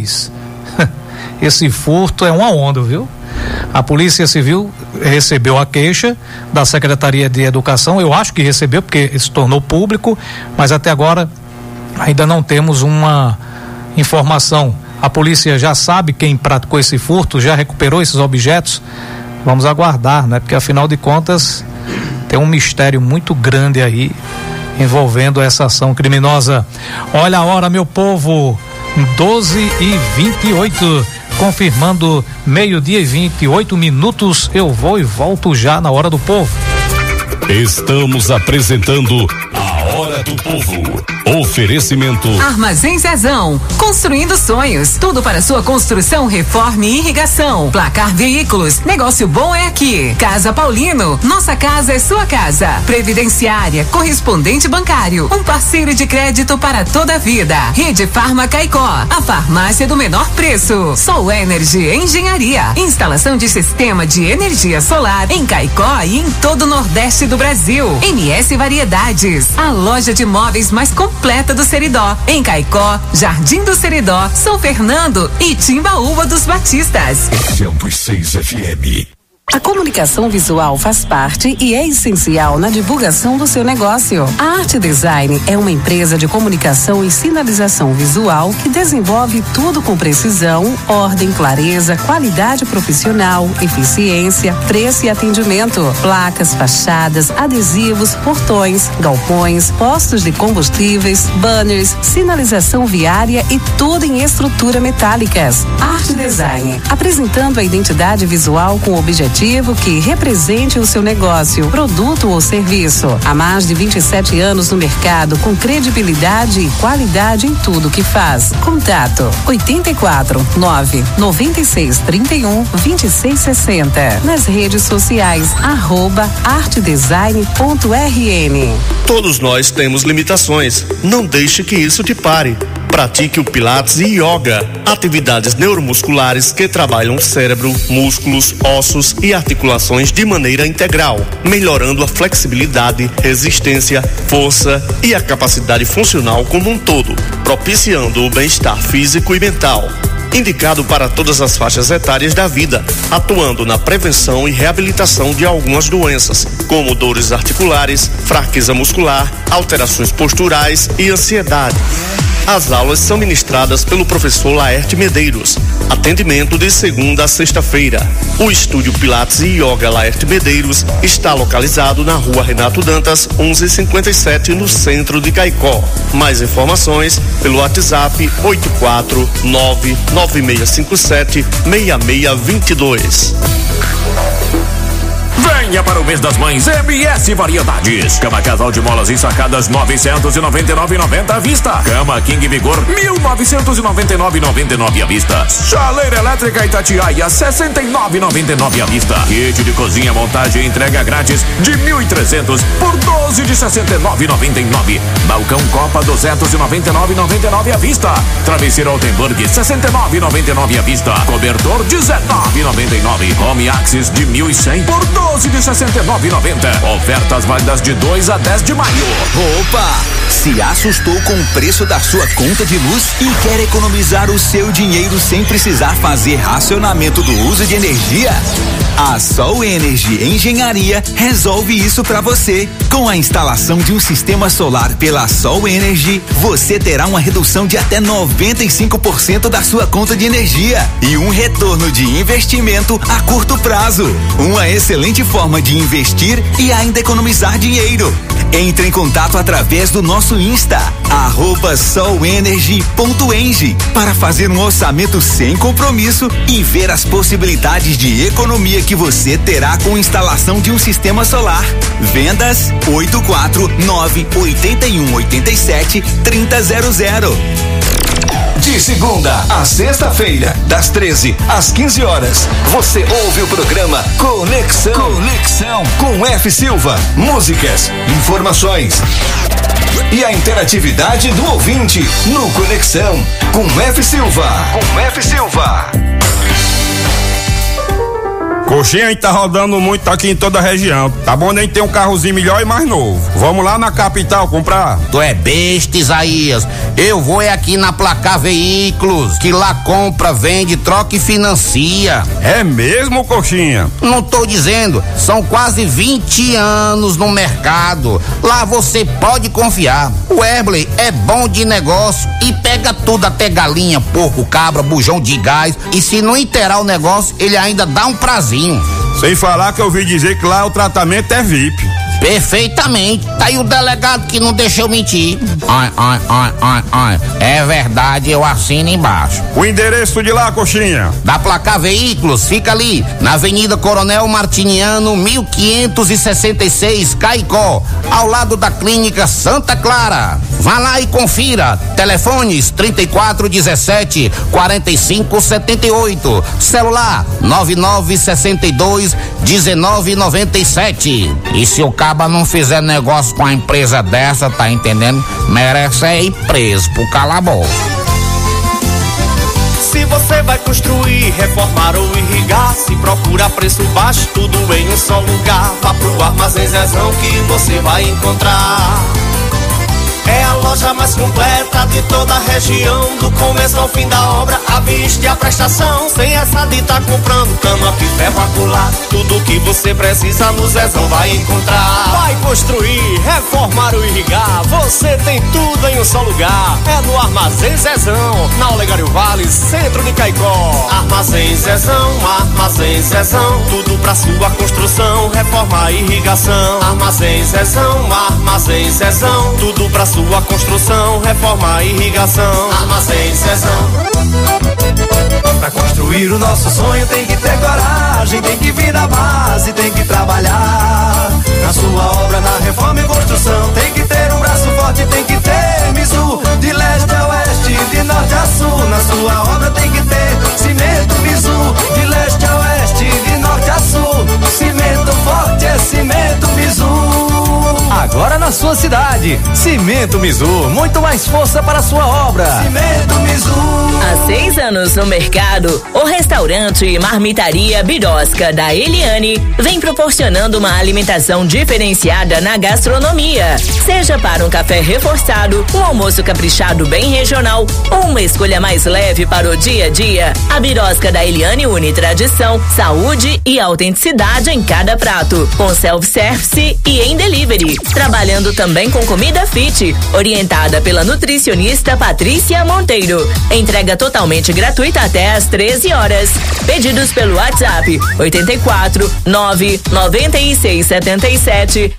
Esse furto é uma onda, viu? A Polícia Civil recebeu a queixa da Secretaria de Educação, eu acho que recebeu porque se tornou público, mas até agora ainda não temos uma informação. A polícia já sabe quem praticou esse furto, já recuperou esses objetos. Vamos aguardar, né? Porque afinal de contas tem um mistério muito grande aí envolvendo essa ação criminosa. Olha a hora, meu povo, 12h28, confirmando 12h28. Eu vou e volto já na Hora do Povo. Estamos apresentando a Hora do Povo. Oferecimento Armazém Zezão, construindo sonhos, tudo para sua construção, reforma e irrigação. Placar Veículos, negócio bom é aqui. Casa Paulino, nossa casa é sua casa. Previdenciária, correspondente bancário, um parceiro de crédito para toda a vida. Rede Farma Caicó, a farmácia do menor preço. Sol Energy Engenharia, instalação de sistema de energia solar em Caicó e em todo o Nordeste do Brasil. MS Variedades, a loja de móveis mais completa do Seridó, em Caicó, Jardim do Seridó, São Fernando e Timbaúba dos Batistas. 106 FM. A comunicação visual faz parte e é essencial na divulgação do seu negócio. A Arte Design é uma empresa de comunicação e sinalização visual que desenvolve tudo com precisão, ordem, clareza, qualidade profissional, eficiência, preço e atendimento. Placas, fachadas, adesivos, portões, galpões, postos de combustíveis, banners, sinalização viária e tudo em estrutura metálicas. Arte Design, apresentando a identidade visual com o objetivo que represente o seu negócio, produto ou serviço. Há mais de 27 anos no mercado, com credibilidade e qualidade em tudo que faz. Contato 84-9-9631-2660. Nas redes sociais, @artedesign.rn. Todos nós temos limitações. Não deixe que isso te pare. Pratique o Pilates e Yoga, atividades neuromusculares que trabalham o cérebro, músculos, ossos e articulações de maneira integral, melhorando a flexibilidade, resistência, força e a capacidade funcional como um todo, propiciando o bem-estar físico e mental. Indicado para todas as faixas etárias da vida, atuando na prevenção e reabilitação de algumas doenças, como dores articulares, fraqueza muscular, alterações posturais e ansiedade. As aulas são ministradas pelo professor Laerte Medeiros. Atendimento de segunda a sexta-feira. O Estúdio Pilates e Yoga Laerte Medeiros está localizado na Rua Renato Dantas, 1157, no centro de Caicó. Mais informações pelo WhatsApp 84996576622. Venha para o mês das mães MS Variedades. Cama casal de molas ensacadas 999,90 à vista. Cama King Vigor 1999,99 à vista. Chaleira elétrica Itatiaia 69,99 à vista. Kit de cozinha montagem e entrega grátis de 1.300 por 12 de 69,99. Balcão Copa 299,99 à vista. Travesseiro Altenburg 69,99 à vista. Cobertor 19,99. Home Axis de 1.100 por 12 de 69,90. Ofertas válidas de 2 a 10 de maio. Opa! Se assustou com o preço da sua conta de luz e quer economizar o seu dinheiro sem precisar fazer racionamento do uso de energia? A Sol Energy Engenharia resolve isso para você. Com a instalação de um sistema solar pela Sol Energy, você terá uma redução de até 95% da sua conta de energia e um retorno de investimento a curto prazo. Uma excelente forma de investir e ainda economizar dinheiro. Entre em contato através do nosso Insta, @solenergy.eng, para fazer um orçamento sem compromisso e ver as possibilidades de economia que você terá com a instalação de um sistema solar. Vendas 849-8187-3000. De segunda a sexta-feira, das 13 às 15 horas, você ouve o programa Conexão. Conexão com F. Silva. Músicas, informações e a interatividade do ouvinte no Conexão com F. Silva. Com F. Silva. Coxinha tá rodando muito aqui em toda a região. Tá bom nem ter um carrozinho melhor e mais novo. Vamos lá na capital comprar. Tu é besta, Isaías. Eu vou aqui na Placar Veículos, que lá compra, vende, troca e financia. É mesmo, Coxinha? Não tô dizendo, são quase 20 anos no mercado. Lá você pode confiar. O Erbley é bom de negócio e pega tudo, até galinha, porco, cabra, bujão de gás, e se não inteirar o negócio, ele ainda dá um prazer. Sem falar que eu ouvi dizer que lá o tratamento é VIP. Perfeitamente. Tá aí o delegado que não deixou mentir. É verdade, eu assino embaixo. O endereço de lá, Coxinha? Da Placar Veículos, fica ali, na Avenida Coronel Martiniano, 1566, Caicó, ao lado da Clínica Santa Clara. Vá lá e confira. Telefones 3417-4578. Celular 9962-1997. E se o caba não fizer negócio com a empresa dessa, tá entendendo? Merece ir preso por calabouço. Se você vai construir, reformar ou irrigar, se procura preço baixo, tudo em um só lugar. Vá pro Armazém Zezão que você vai encontrar. É a loja mais completa de toda a região, do começo ao fim da obra, a vista e a prestação. Sem essa de tá comprando cama, ferro acolá, tudo que você precisa no Zezão vai encontrar. Vai construir, reformar ou irrigar, você tem tudo em um só lugar. É no Armazém Zezão, na Olegário Vale, centro de Caicó. Armazém Zezão, tudo pra sua construção, reforma e irrigação. Armazém Zezão, tudo pra sua construção, reforma e irrigação. Armazém Zezão. Pra construir o nosso sonho tem que ter coragem, tem que vir da base, tem que trabalhar. Na sua obra, na reforma e construção, tem que ter um braço forte, tem que ter Mizu. De leste a oeste, de norte a sul, na sua obra tem que ter cimento Mizu. De leste a oeste, de norte a sul, cimento forte é cimento Mizu. Agora na na sua cidade. Cimento Mizu, muito mais força para a sua obra. Cimento Mizu. Há 6 anos no mercado, o restaurante e marmitaria Birosca da Eliane vem proporcionando uma alimentação diferenciada na gastronomia. Seja para um café reforçado, um almoço caprichado bem regional ou uma escolha mais leve para o dia a dia, a Birosca da Eliane une tradição, saúde e autenticidade em cada prato, com self-service e em delivery, trabalhando também com comida fit, orientada pela nutricionista Patrícia Monteiro. Entrega totalmente gratuita até às 13 horas. Pedidos pelo WhatsApp 84 996 77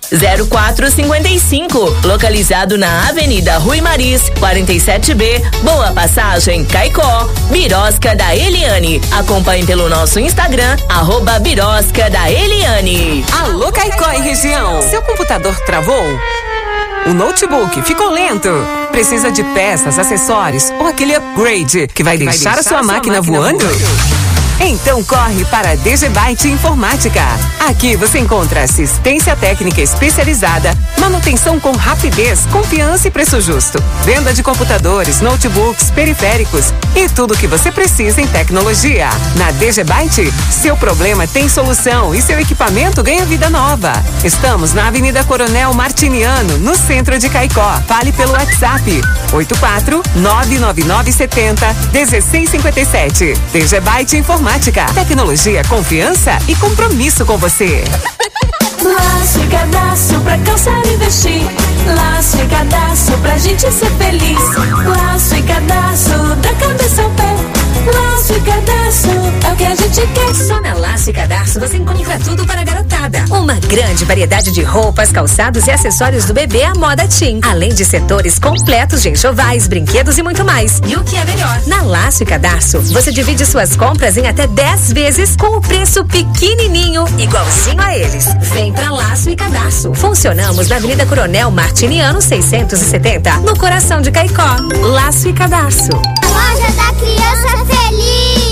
0455, localizado na Avenida Rui Maris 47B, Boa Passagem, Caicó. Birosca da Eliane. Acompanhe pelo nosso Instagram @Birosca da Eliane. Alô, Caicó e região. Seu computador travou? O notebook ficou lento? Precisa de peças, acessórios ou aquele upgrade que vai deixar a sua máquina voando? Então corre para a DGByte Informática. Aqui você encontra assistência técnica especializada, manutenção com rapidez, confiança e preço justo, venda de computadores, notebooks, periféricos e tudo o que você precisa em tecnologia. Na DGByte, seu problema tem solução e seu equipamento ganha vida nova. Estamos na Avenida Coronel Martiniano, no centro de Caicó. Fale pelo WhatsApp 84 999 70 1657. DGByte Informática. Tecnologia, confiança e compromisso com você. Laço e cadastro pra calçar e vestir. Laço e cadastro pra gente ser feliz. Laço e cadastro da cabeça ao pé. Laço e cadastro é o que a gente quer. Só na Laço e Cadastro você encontra tudo para a garotada. Uma grande variedade de roupas, calçados e acessórios do bebê à moda teen. Além de setores completos de enxovais, brinquedos e muito mais. E o que é melhor? Na Laço e Cadastro você divide suas compras em até 10 vezes com o preço pequenininho, igualzinho a eles. Vem pra Laço e Cadastro. Funcionamos na Avenida Coronel Martiniano 670, no coração de Caicó. Laço e Cadastro. A loja da criança feliz.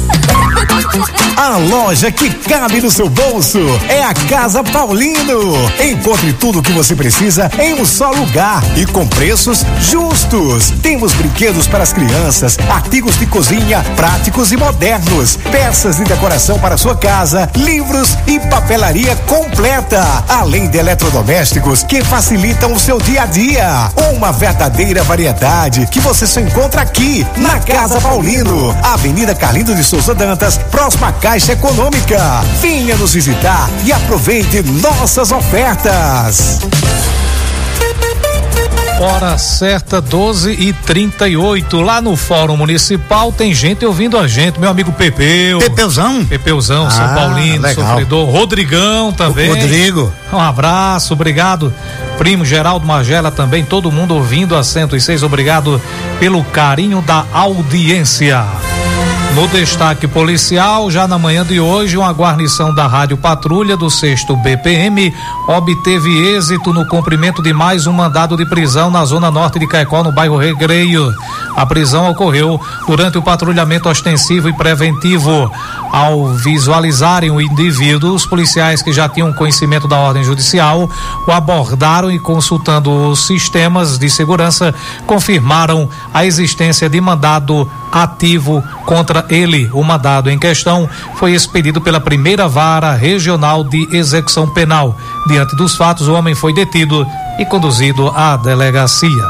A loja que cabe no seu bolso é a Casa Paulino. Encontre tudo o que você precisa em um só lugar e com preços justos. Temos brinquedos para as crianças, artigos de cozinha práticos e modernos, peças de decoração para sua casa, livros e papelaria completa, além de eletrodomésticos que facilitam o seu dia a dia. Uma verdadeira variedade que você só encontra aqui na Casa Paulino, Avenida Carlindo de Souza Dantas, próxima à Caixa Econômica. Venha nos visitar e aproveite nossas ofertas. Hora certa, 12h38. Lá no Fórum Municipal tem gente ouvindo a gente. Meu amigo Pepeu. Pepeuzão, São Paulino, legal. Sofredor. Rodrigão também. Rodrigo. Um abraço, obrigado. Primo Geraldo Magela também, todo mundo ouvindo a 106. Obrigado pelo carinho da audiência. No destaque policial, já na manhã de hoje, uma guarnição da Rádio Patrulha do 6º BPM obteve êxito no cumprimento de mais um mandado de prisão na zona norte de Caicó, no bairro Recreio. A prisão ocorreu durante o patrulhamento ostensivo e preventivo. Ao visualizarem o indivíduo, os policiais que já tinham conhecimento da ordem judicial o abordaram e, consultando os sistemas de segurança, confirmaram a existência de mandado ativo contra ele. O mandado em questão foi expedido pela Primeira Vara Regional de Execução Penal. Diante dos fatos, o homem foi detido e conduzido à delegacia.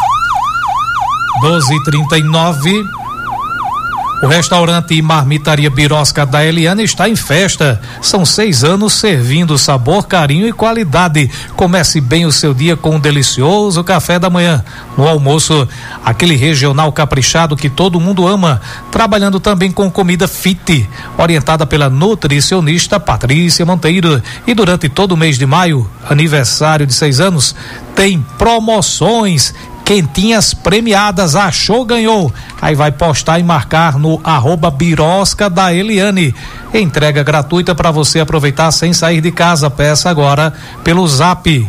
12h39. O restaurante e marmitaria Birosca da Eliane está em festa. São 6 anos servindo sabor, carinho e qualidade. Comece bem o seu dia com um delicioso café da manhã. No almoço, aquele regional caprichado que todo mundo ama. Trabalhando também com comida fit, orientada pela nutricionista Patrícia Monteiro. E durante todo o mês de maio, aniversário de 6 anos, tem promoções. Quentinhas premiadas, achou, ganhou. Aí vai postar e marcar no @Birosca da Eliane. Entrega gratuita para você aproveitar sem sair de casa. Peça agora pelo Zap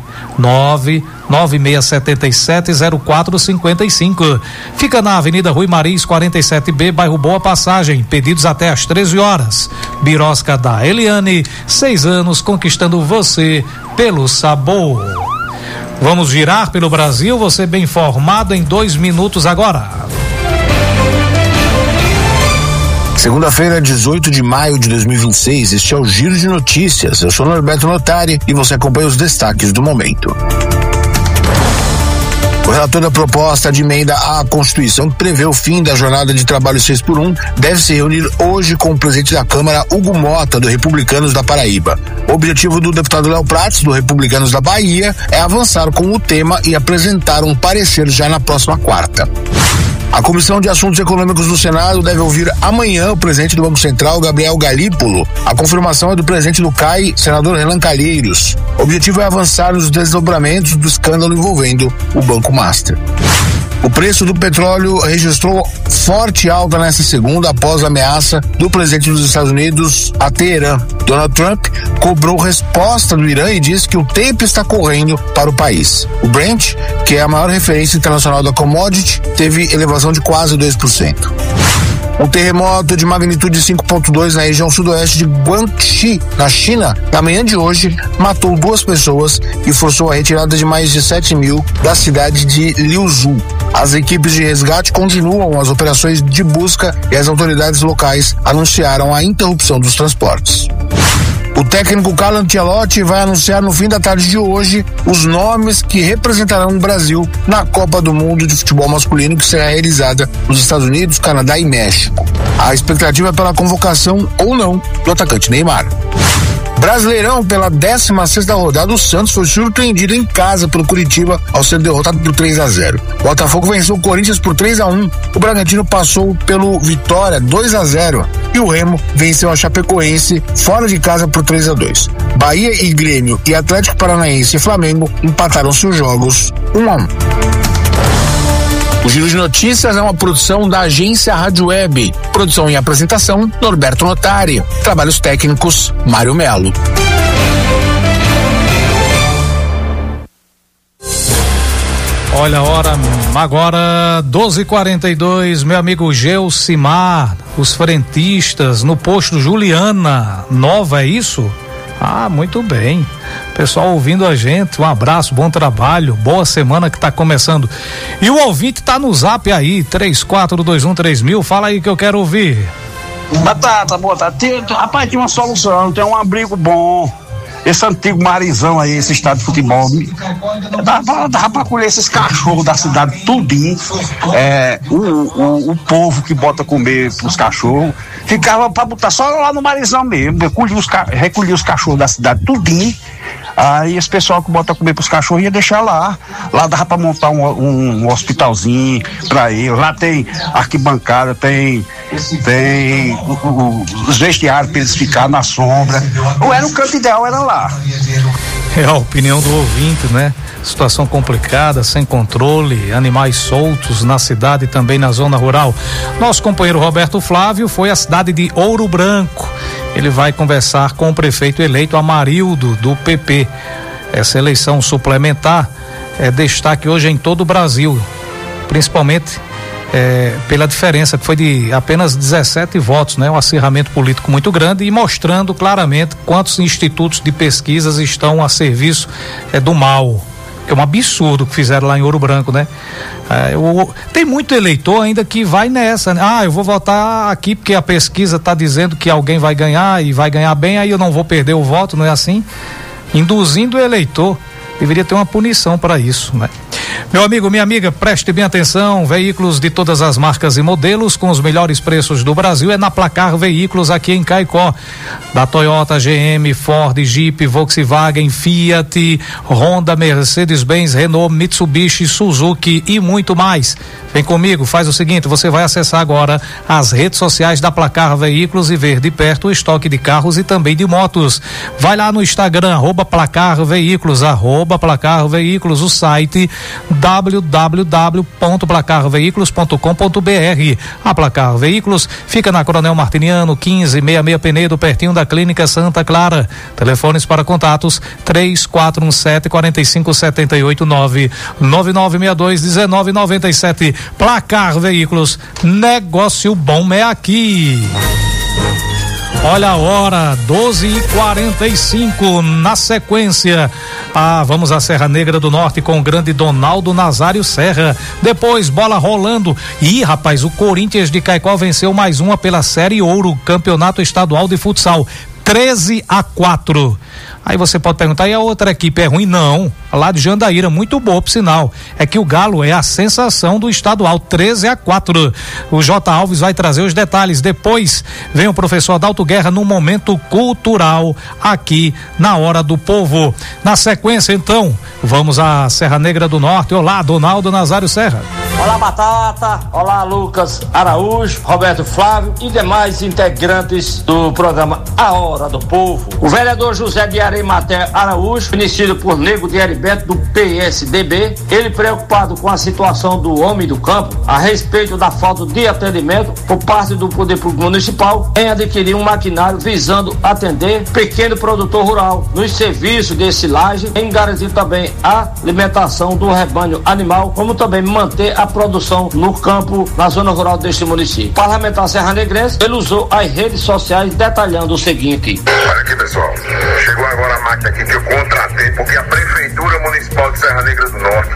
996770455. Fica na Avenida Rui Maris 47B, bairro Boa Passagem. Pedidos até às 13 horas. Birosca da Eliane, 6 anos conquistando você pelo sabor. Vamos girar pelo Brasil, você bem informado em 2 minutos agora. Segunda-feira, 18 de maio de 2026, este é o Giro de Notícias. Eu sou Norberto Notari e você acompanha os destaques do momento. O relator da proposta de emenda à Constituição, que prevê o fim da jornada de trabalho 6x1, deve se reunir hoje com o presidente da Câmara, Hugo Mota, do Republicanos da Paraíba. O objetivo do deputado Léo Prates, do Republicanos da Bahia, é avançar com o tema e apresentar um parecer já na próxima quarta. A Comissão de Assuntos Econômicos do Senado deve ouvir amanhã o presidente do Banco Central, Gabriel Galípolo. A confirmação é do presidente do CAI, senador Renan Calheiros. O objetivo é avançar nos desdobramentos do escândalo envolvendo o Banco Master. O preço do petróleo registrou forte alta nesta segunda após a ameaça do presidente dos Estados Unidos a Teherã. Donald Trump cobrou resposta do Irã e disse que o tempo está correndo para o país. O Brent, que é a maior referência internacional da commodity, teve elevação de quase 2%. Um terremoto de magnitude 5.2 na região sudoeste de Guangxi, na China, na manhã de hoje, matou 2 pessoas e forçou a retirada de mais de 7 mil da cidade de Liuzhou. As equipes de resgate continuam as operações de busca e as autoridades locais anunciaram a interrupção dos transportes. O técnico Carlo Ancelotti vai anunciar no fim da tarde de hoje os nomes que representarão o Brasil na Copa do Mundo de Futebol Masculino, que será realizada nos Estados Unidos, Canadá e México. A expectativa é pela convocação ou não do atacante Neymar. Brasileirão, pela 16ª rodada, o Santos foi surpreendido em casa pelo Curitiba ao ser derrotado por 3-0. O Botafogo venceu o Corinthians por 3-1. O Bragantino passou pelo Vitória 2-0 e o Remo venceu a Chapecoense fora de casa por 3-2. Bahia e Grêmio e Atlético Paranaense e Flamengo empataram seus jogos 1-1. O Giro de Notícias é uma produção da agência Rádio Web. Produção e apresentação, Norberto Notari. Trabalhos técnicos, Mário Melo. Olha a hora, agora 12h42, meu amigo Geucimar, os frentistas no posto Juliana Nova, é isso? Ah, muito bem. Pessoal ouvindo a gente, um abraço, bom trabalho, boa semana que tá começando. E o ouvinte tá no zap aí, 34213000, fala aí que eu quero ouvir. Batata, rapaz, tem uma solução, tem um abrigo bom. Esse antigo Marizão aí, esse estádio de futebol, dava pra colher esses cachorros da cidade tudinho, o povo que bota comer pros cachorros, ficava pra botar só lá no Marizão mesmo, recolhia os cachorros da cidade tudinho, aí esse pessoal que bota comer pros cachorros ia deixar lá dava pra montar um hospitalzinho pra ele, lá tem arquibancada, tem os vestiários pra eles ficarem na sombra, ou era o canto ideal, era lá. É a opinião do ouvinte, né? Situação complicada, sem controle, animais soltos na cidade e também na zona rural. Nosso companheiro Roberto Flávio foi à cidade de Ouro Branco. Ele vai conversar com o prefeito eleito Amarildo, do PP. Essa eleição suplementar é destaque hoje em todo o Brasil, principalmente pela diferença que foi de apenas 17 votos, né? Um acirramento político muito grande e mostrando claramente quantos institutos de pesquisas estão a serviço do mal. É um absurdo o que fizeram lá em Ouro Branco, né? Tem muito eleitor ainda que vai nessa, né? Eu vou votar aqui porque a pesquisa está dizendo que alguém vai ganhar e vai ganhar bem, aí eu não vou perder o voto, não é assim? Induzindo o eleitor. Deveria ter uma punição para isso, né? Meu amigo, minha amiga, preste bem atenção, veículos de todas as marcas e modelos com os melhores preços do Brasil é na Placar Veículos aqui em Caicó. Da Toyota, GM, Ford, Jeep, Volkswagen, Fiat, Honda, Mercedes-Benz, Renault, Mitsubishi, Suzuki e muito mais. Vem comigo, faz o seguinte, você vai acessar agora as redes sociais da Placar Veículos e ver de perto o estoque de carros e também de motos. Vai lá no Instagram, @Placar Veículos, @Placar Veículos, o site www.placarveículos.com.br. A Placar Veículos fica na Coronel Martiniano 1566 Penedo, pertinho da Clínica Santa Clara. Telefones para contatos 3417-4578 99962-1997. Placar Veículos, negócio bom é aqui. Olha a hora, 12h45. Na sequência, vamos à Serra Negra do Norte com o grande Donaldo Nazário Serra. Depois, bola rolando. E, rapaz, o Corinthians de Caicó venceu mais uma pela Série Ouro, Campeonato Estadual de Futsal. 13-4. Aí você pode perguntar, e a outra equipe é ruim? Não, lá de Jandaíra, muito boa, por sinal. É que o Galo é a sensação do estadual, 13-4. O J. Alves vai trazer os detalhes. Depois vem o professor Adalto Guerra no Momento Cultural, aqui na Hora do Povo. Na sequência, então, vamos à Serra Negra do Norte. Olá, Donaldo Nazário Serra. Olá, Batata. Olá, Lucas Araújo, Roberto Flávio e demais integrantes do programa A Hora do Povo. O vereador José de Arimaté Araújo, conhecido por Nego de Heriberto do PSDB, ele preocupado com a situação do homem do campo a respeito da falta de atendimento por parte do Poder Público Municipal em adquirir um maquinário visando atender pequeno produtor rural nos serviços de silagem, em garantir também a alimentação do rebanho animal, como também manter a produção no campo, na zona rural deste município. O parlamentar serranegrense, ele usou as redes sociais detalhando o seguinte: olha aqui, pessoal, chegou agora a máquina aqui que eu contratei porque a Prefeitura Municipal de Serra Negra do Norte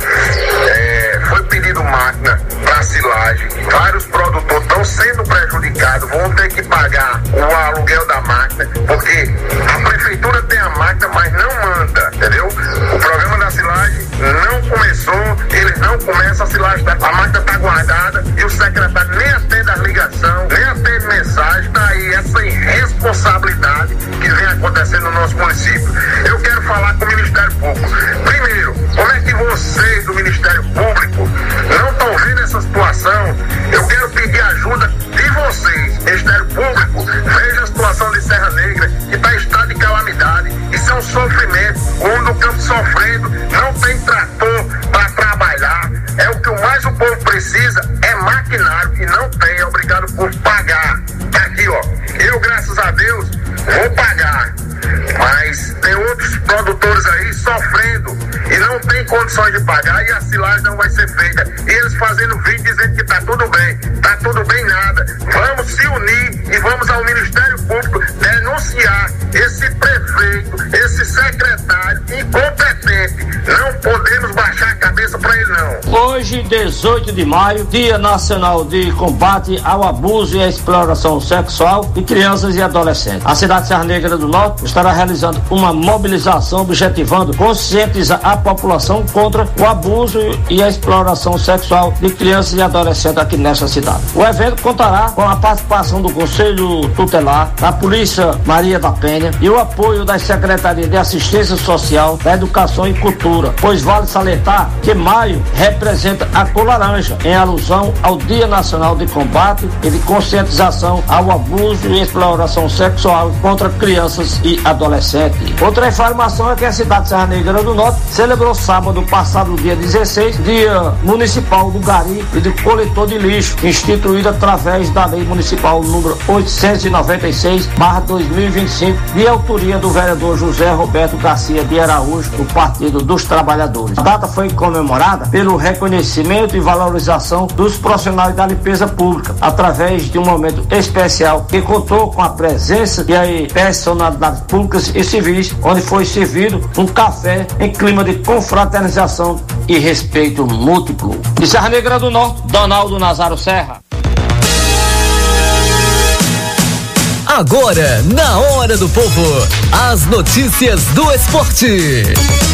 foi pedido máquina para silagem. Vários produtores estão sendo prejudicados, vão ter que pagar o aluguel da máquina, porque a Prefeitura tem a máquina, mas não manda, entendeu? O programa da silagem não começou, eles não começam a silagem, a máquina está guardada e o secretário nem atende as ligações, nem atende mensagem. Daí essa irresponsabilidade que vem acontecendo no nosso município. Eu quero falar com o Ministério Público. Primeiro, como é que vocês do Ministério Público não estão vendo essa situação? Eu quero pedir ajuda de vocês, Ministério Público. Veja a situação de Serra Negra, que está em estado de calamidade. Isso é um sofrimento. O homem do campo sofrendo, não tem trator para trabalhar. É o que mais o povo precisa, é maquinário, e não tem. É obrigado por pagar. Tá aqui, ó. Eu, graças a Deus, vou pagar. Mas tem outros produtores aí sofrendo e não tem condições de pagar, e a silagem não vai ser feita. E eles fazendo vídeo dizendo que tá tudo bem nada. Vamos se unir e vamos ao Ministério Público denunciar esse prefeito, esse secretário incompetente. Não podemos baixar a cabeça para ele, não. Hoje, 18 de maio, Dia Nacional de Combate ao Abuso e à Exploração Sexual de Crianças e Adolescentes. A cidade de Serra Negra do Norte estará realizando uma mobilização objetivando conscientizar a população contra o abuso e a exploração sexual de crianças e adolescentes aqui nesta cidade. O evento contará com a participação do Conselho Tutelar, da Polícia Maria da Penha e o apoio das Secretarias de Assistência Social, da Educação e Cultura, pois vale salientar que maio representa a cor laranja, em alusão ao Dia Nacional de Combate e de Conscientização ao Abuso e Exploração Sexual contra crianças e adolescentes. Outra informação é que a cidade de Serra Negra do Norte celebrou sábado passado, dia 16, Dia Municipal do Gari e do Coletor de Lixo, instituído através da Lei Municipal número 896/2025, de autoria do vereador José Roberto Garcia de Araújo, do Partido dos Trabalhadores. A data foi comemorada pelo reconhecimento e valorização dos profissionais da limpeza pública, através de um momento especial que contou com a presença de personalidades públicas e civis, onde foi servido um café em clima de confraternização e respeito múltiplo. De Serra Negra do Norte, Donaldo Nazário Serra. Agora, na Hora do Povo, as notícias do esporte.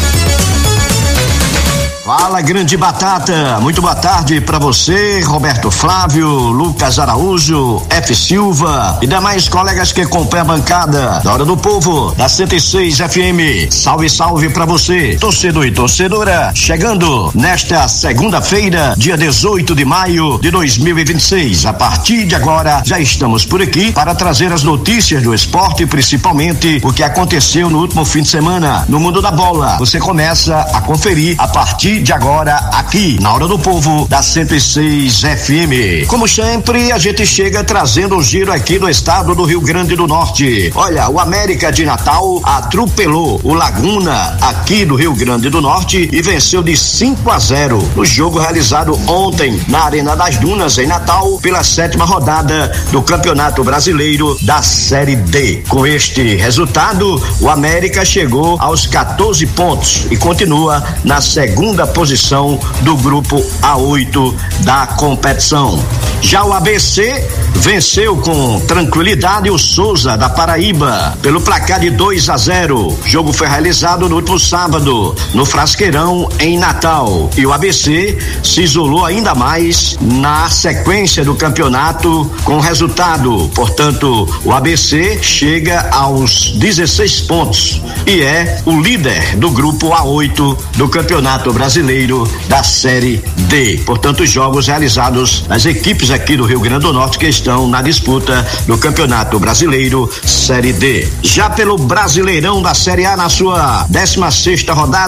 Fala, grande Batata, muito boa tarde para você, Roberto Flávio, Lucas Araújo, F. Silva e demais colegas que acompanham a bancada da Hora do Povo, da 106 FM. Salve, salve para você, torcedor e torcedora, chegando nesta segunda-feira, dia 18 de maio de 2026. A partir de agora, já estamos por aqui para trazer as notícias do esporte, principalmente o que aconteceu no último fim de semana no mundo da bola. Você começa a conferir a partir partir de agora aqui na Hora do Povo da 106 FM. Como sempre, a gente chega trazendo o giro aqui do estado do Rio Grande do Norte. Olha, o América de Natal atropelou o Laguna aqui do Rio Grande do Norte e venceu de 5-0 no jogo realizado ontem na Arena das Dunas em Natal pela 7ª rodada do Campeonato Brasileiro da Série D. Com este resultado, o América chegou aos 14 pontos e continua na segunda posição do grupo A8 da competição. Já o ABC venceu com tranquilidade o Souza da Paraíba pelo placar de 2-0. O jogo foi realizado no último sábado no Frasqueirão em Natal e o ABC se isolou ainda mais na sequência do campeonato com o resultado. Portanto, o ABC chega aos 16 pontos e é o líder do grupo A8 do Campeonato Brasileiro da Série D. Portanto, os jogos realizados nas equipes aqui do Rio Grande do Norte que estão na disputa do Campeonato Brasileiro Série D. Já pelo Brasileirão da Série A, na sua 16ª rodada,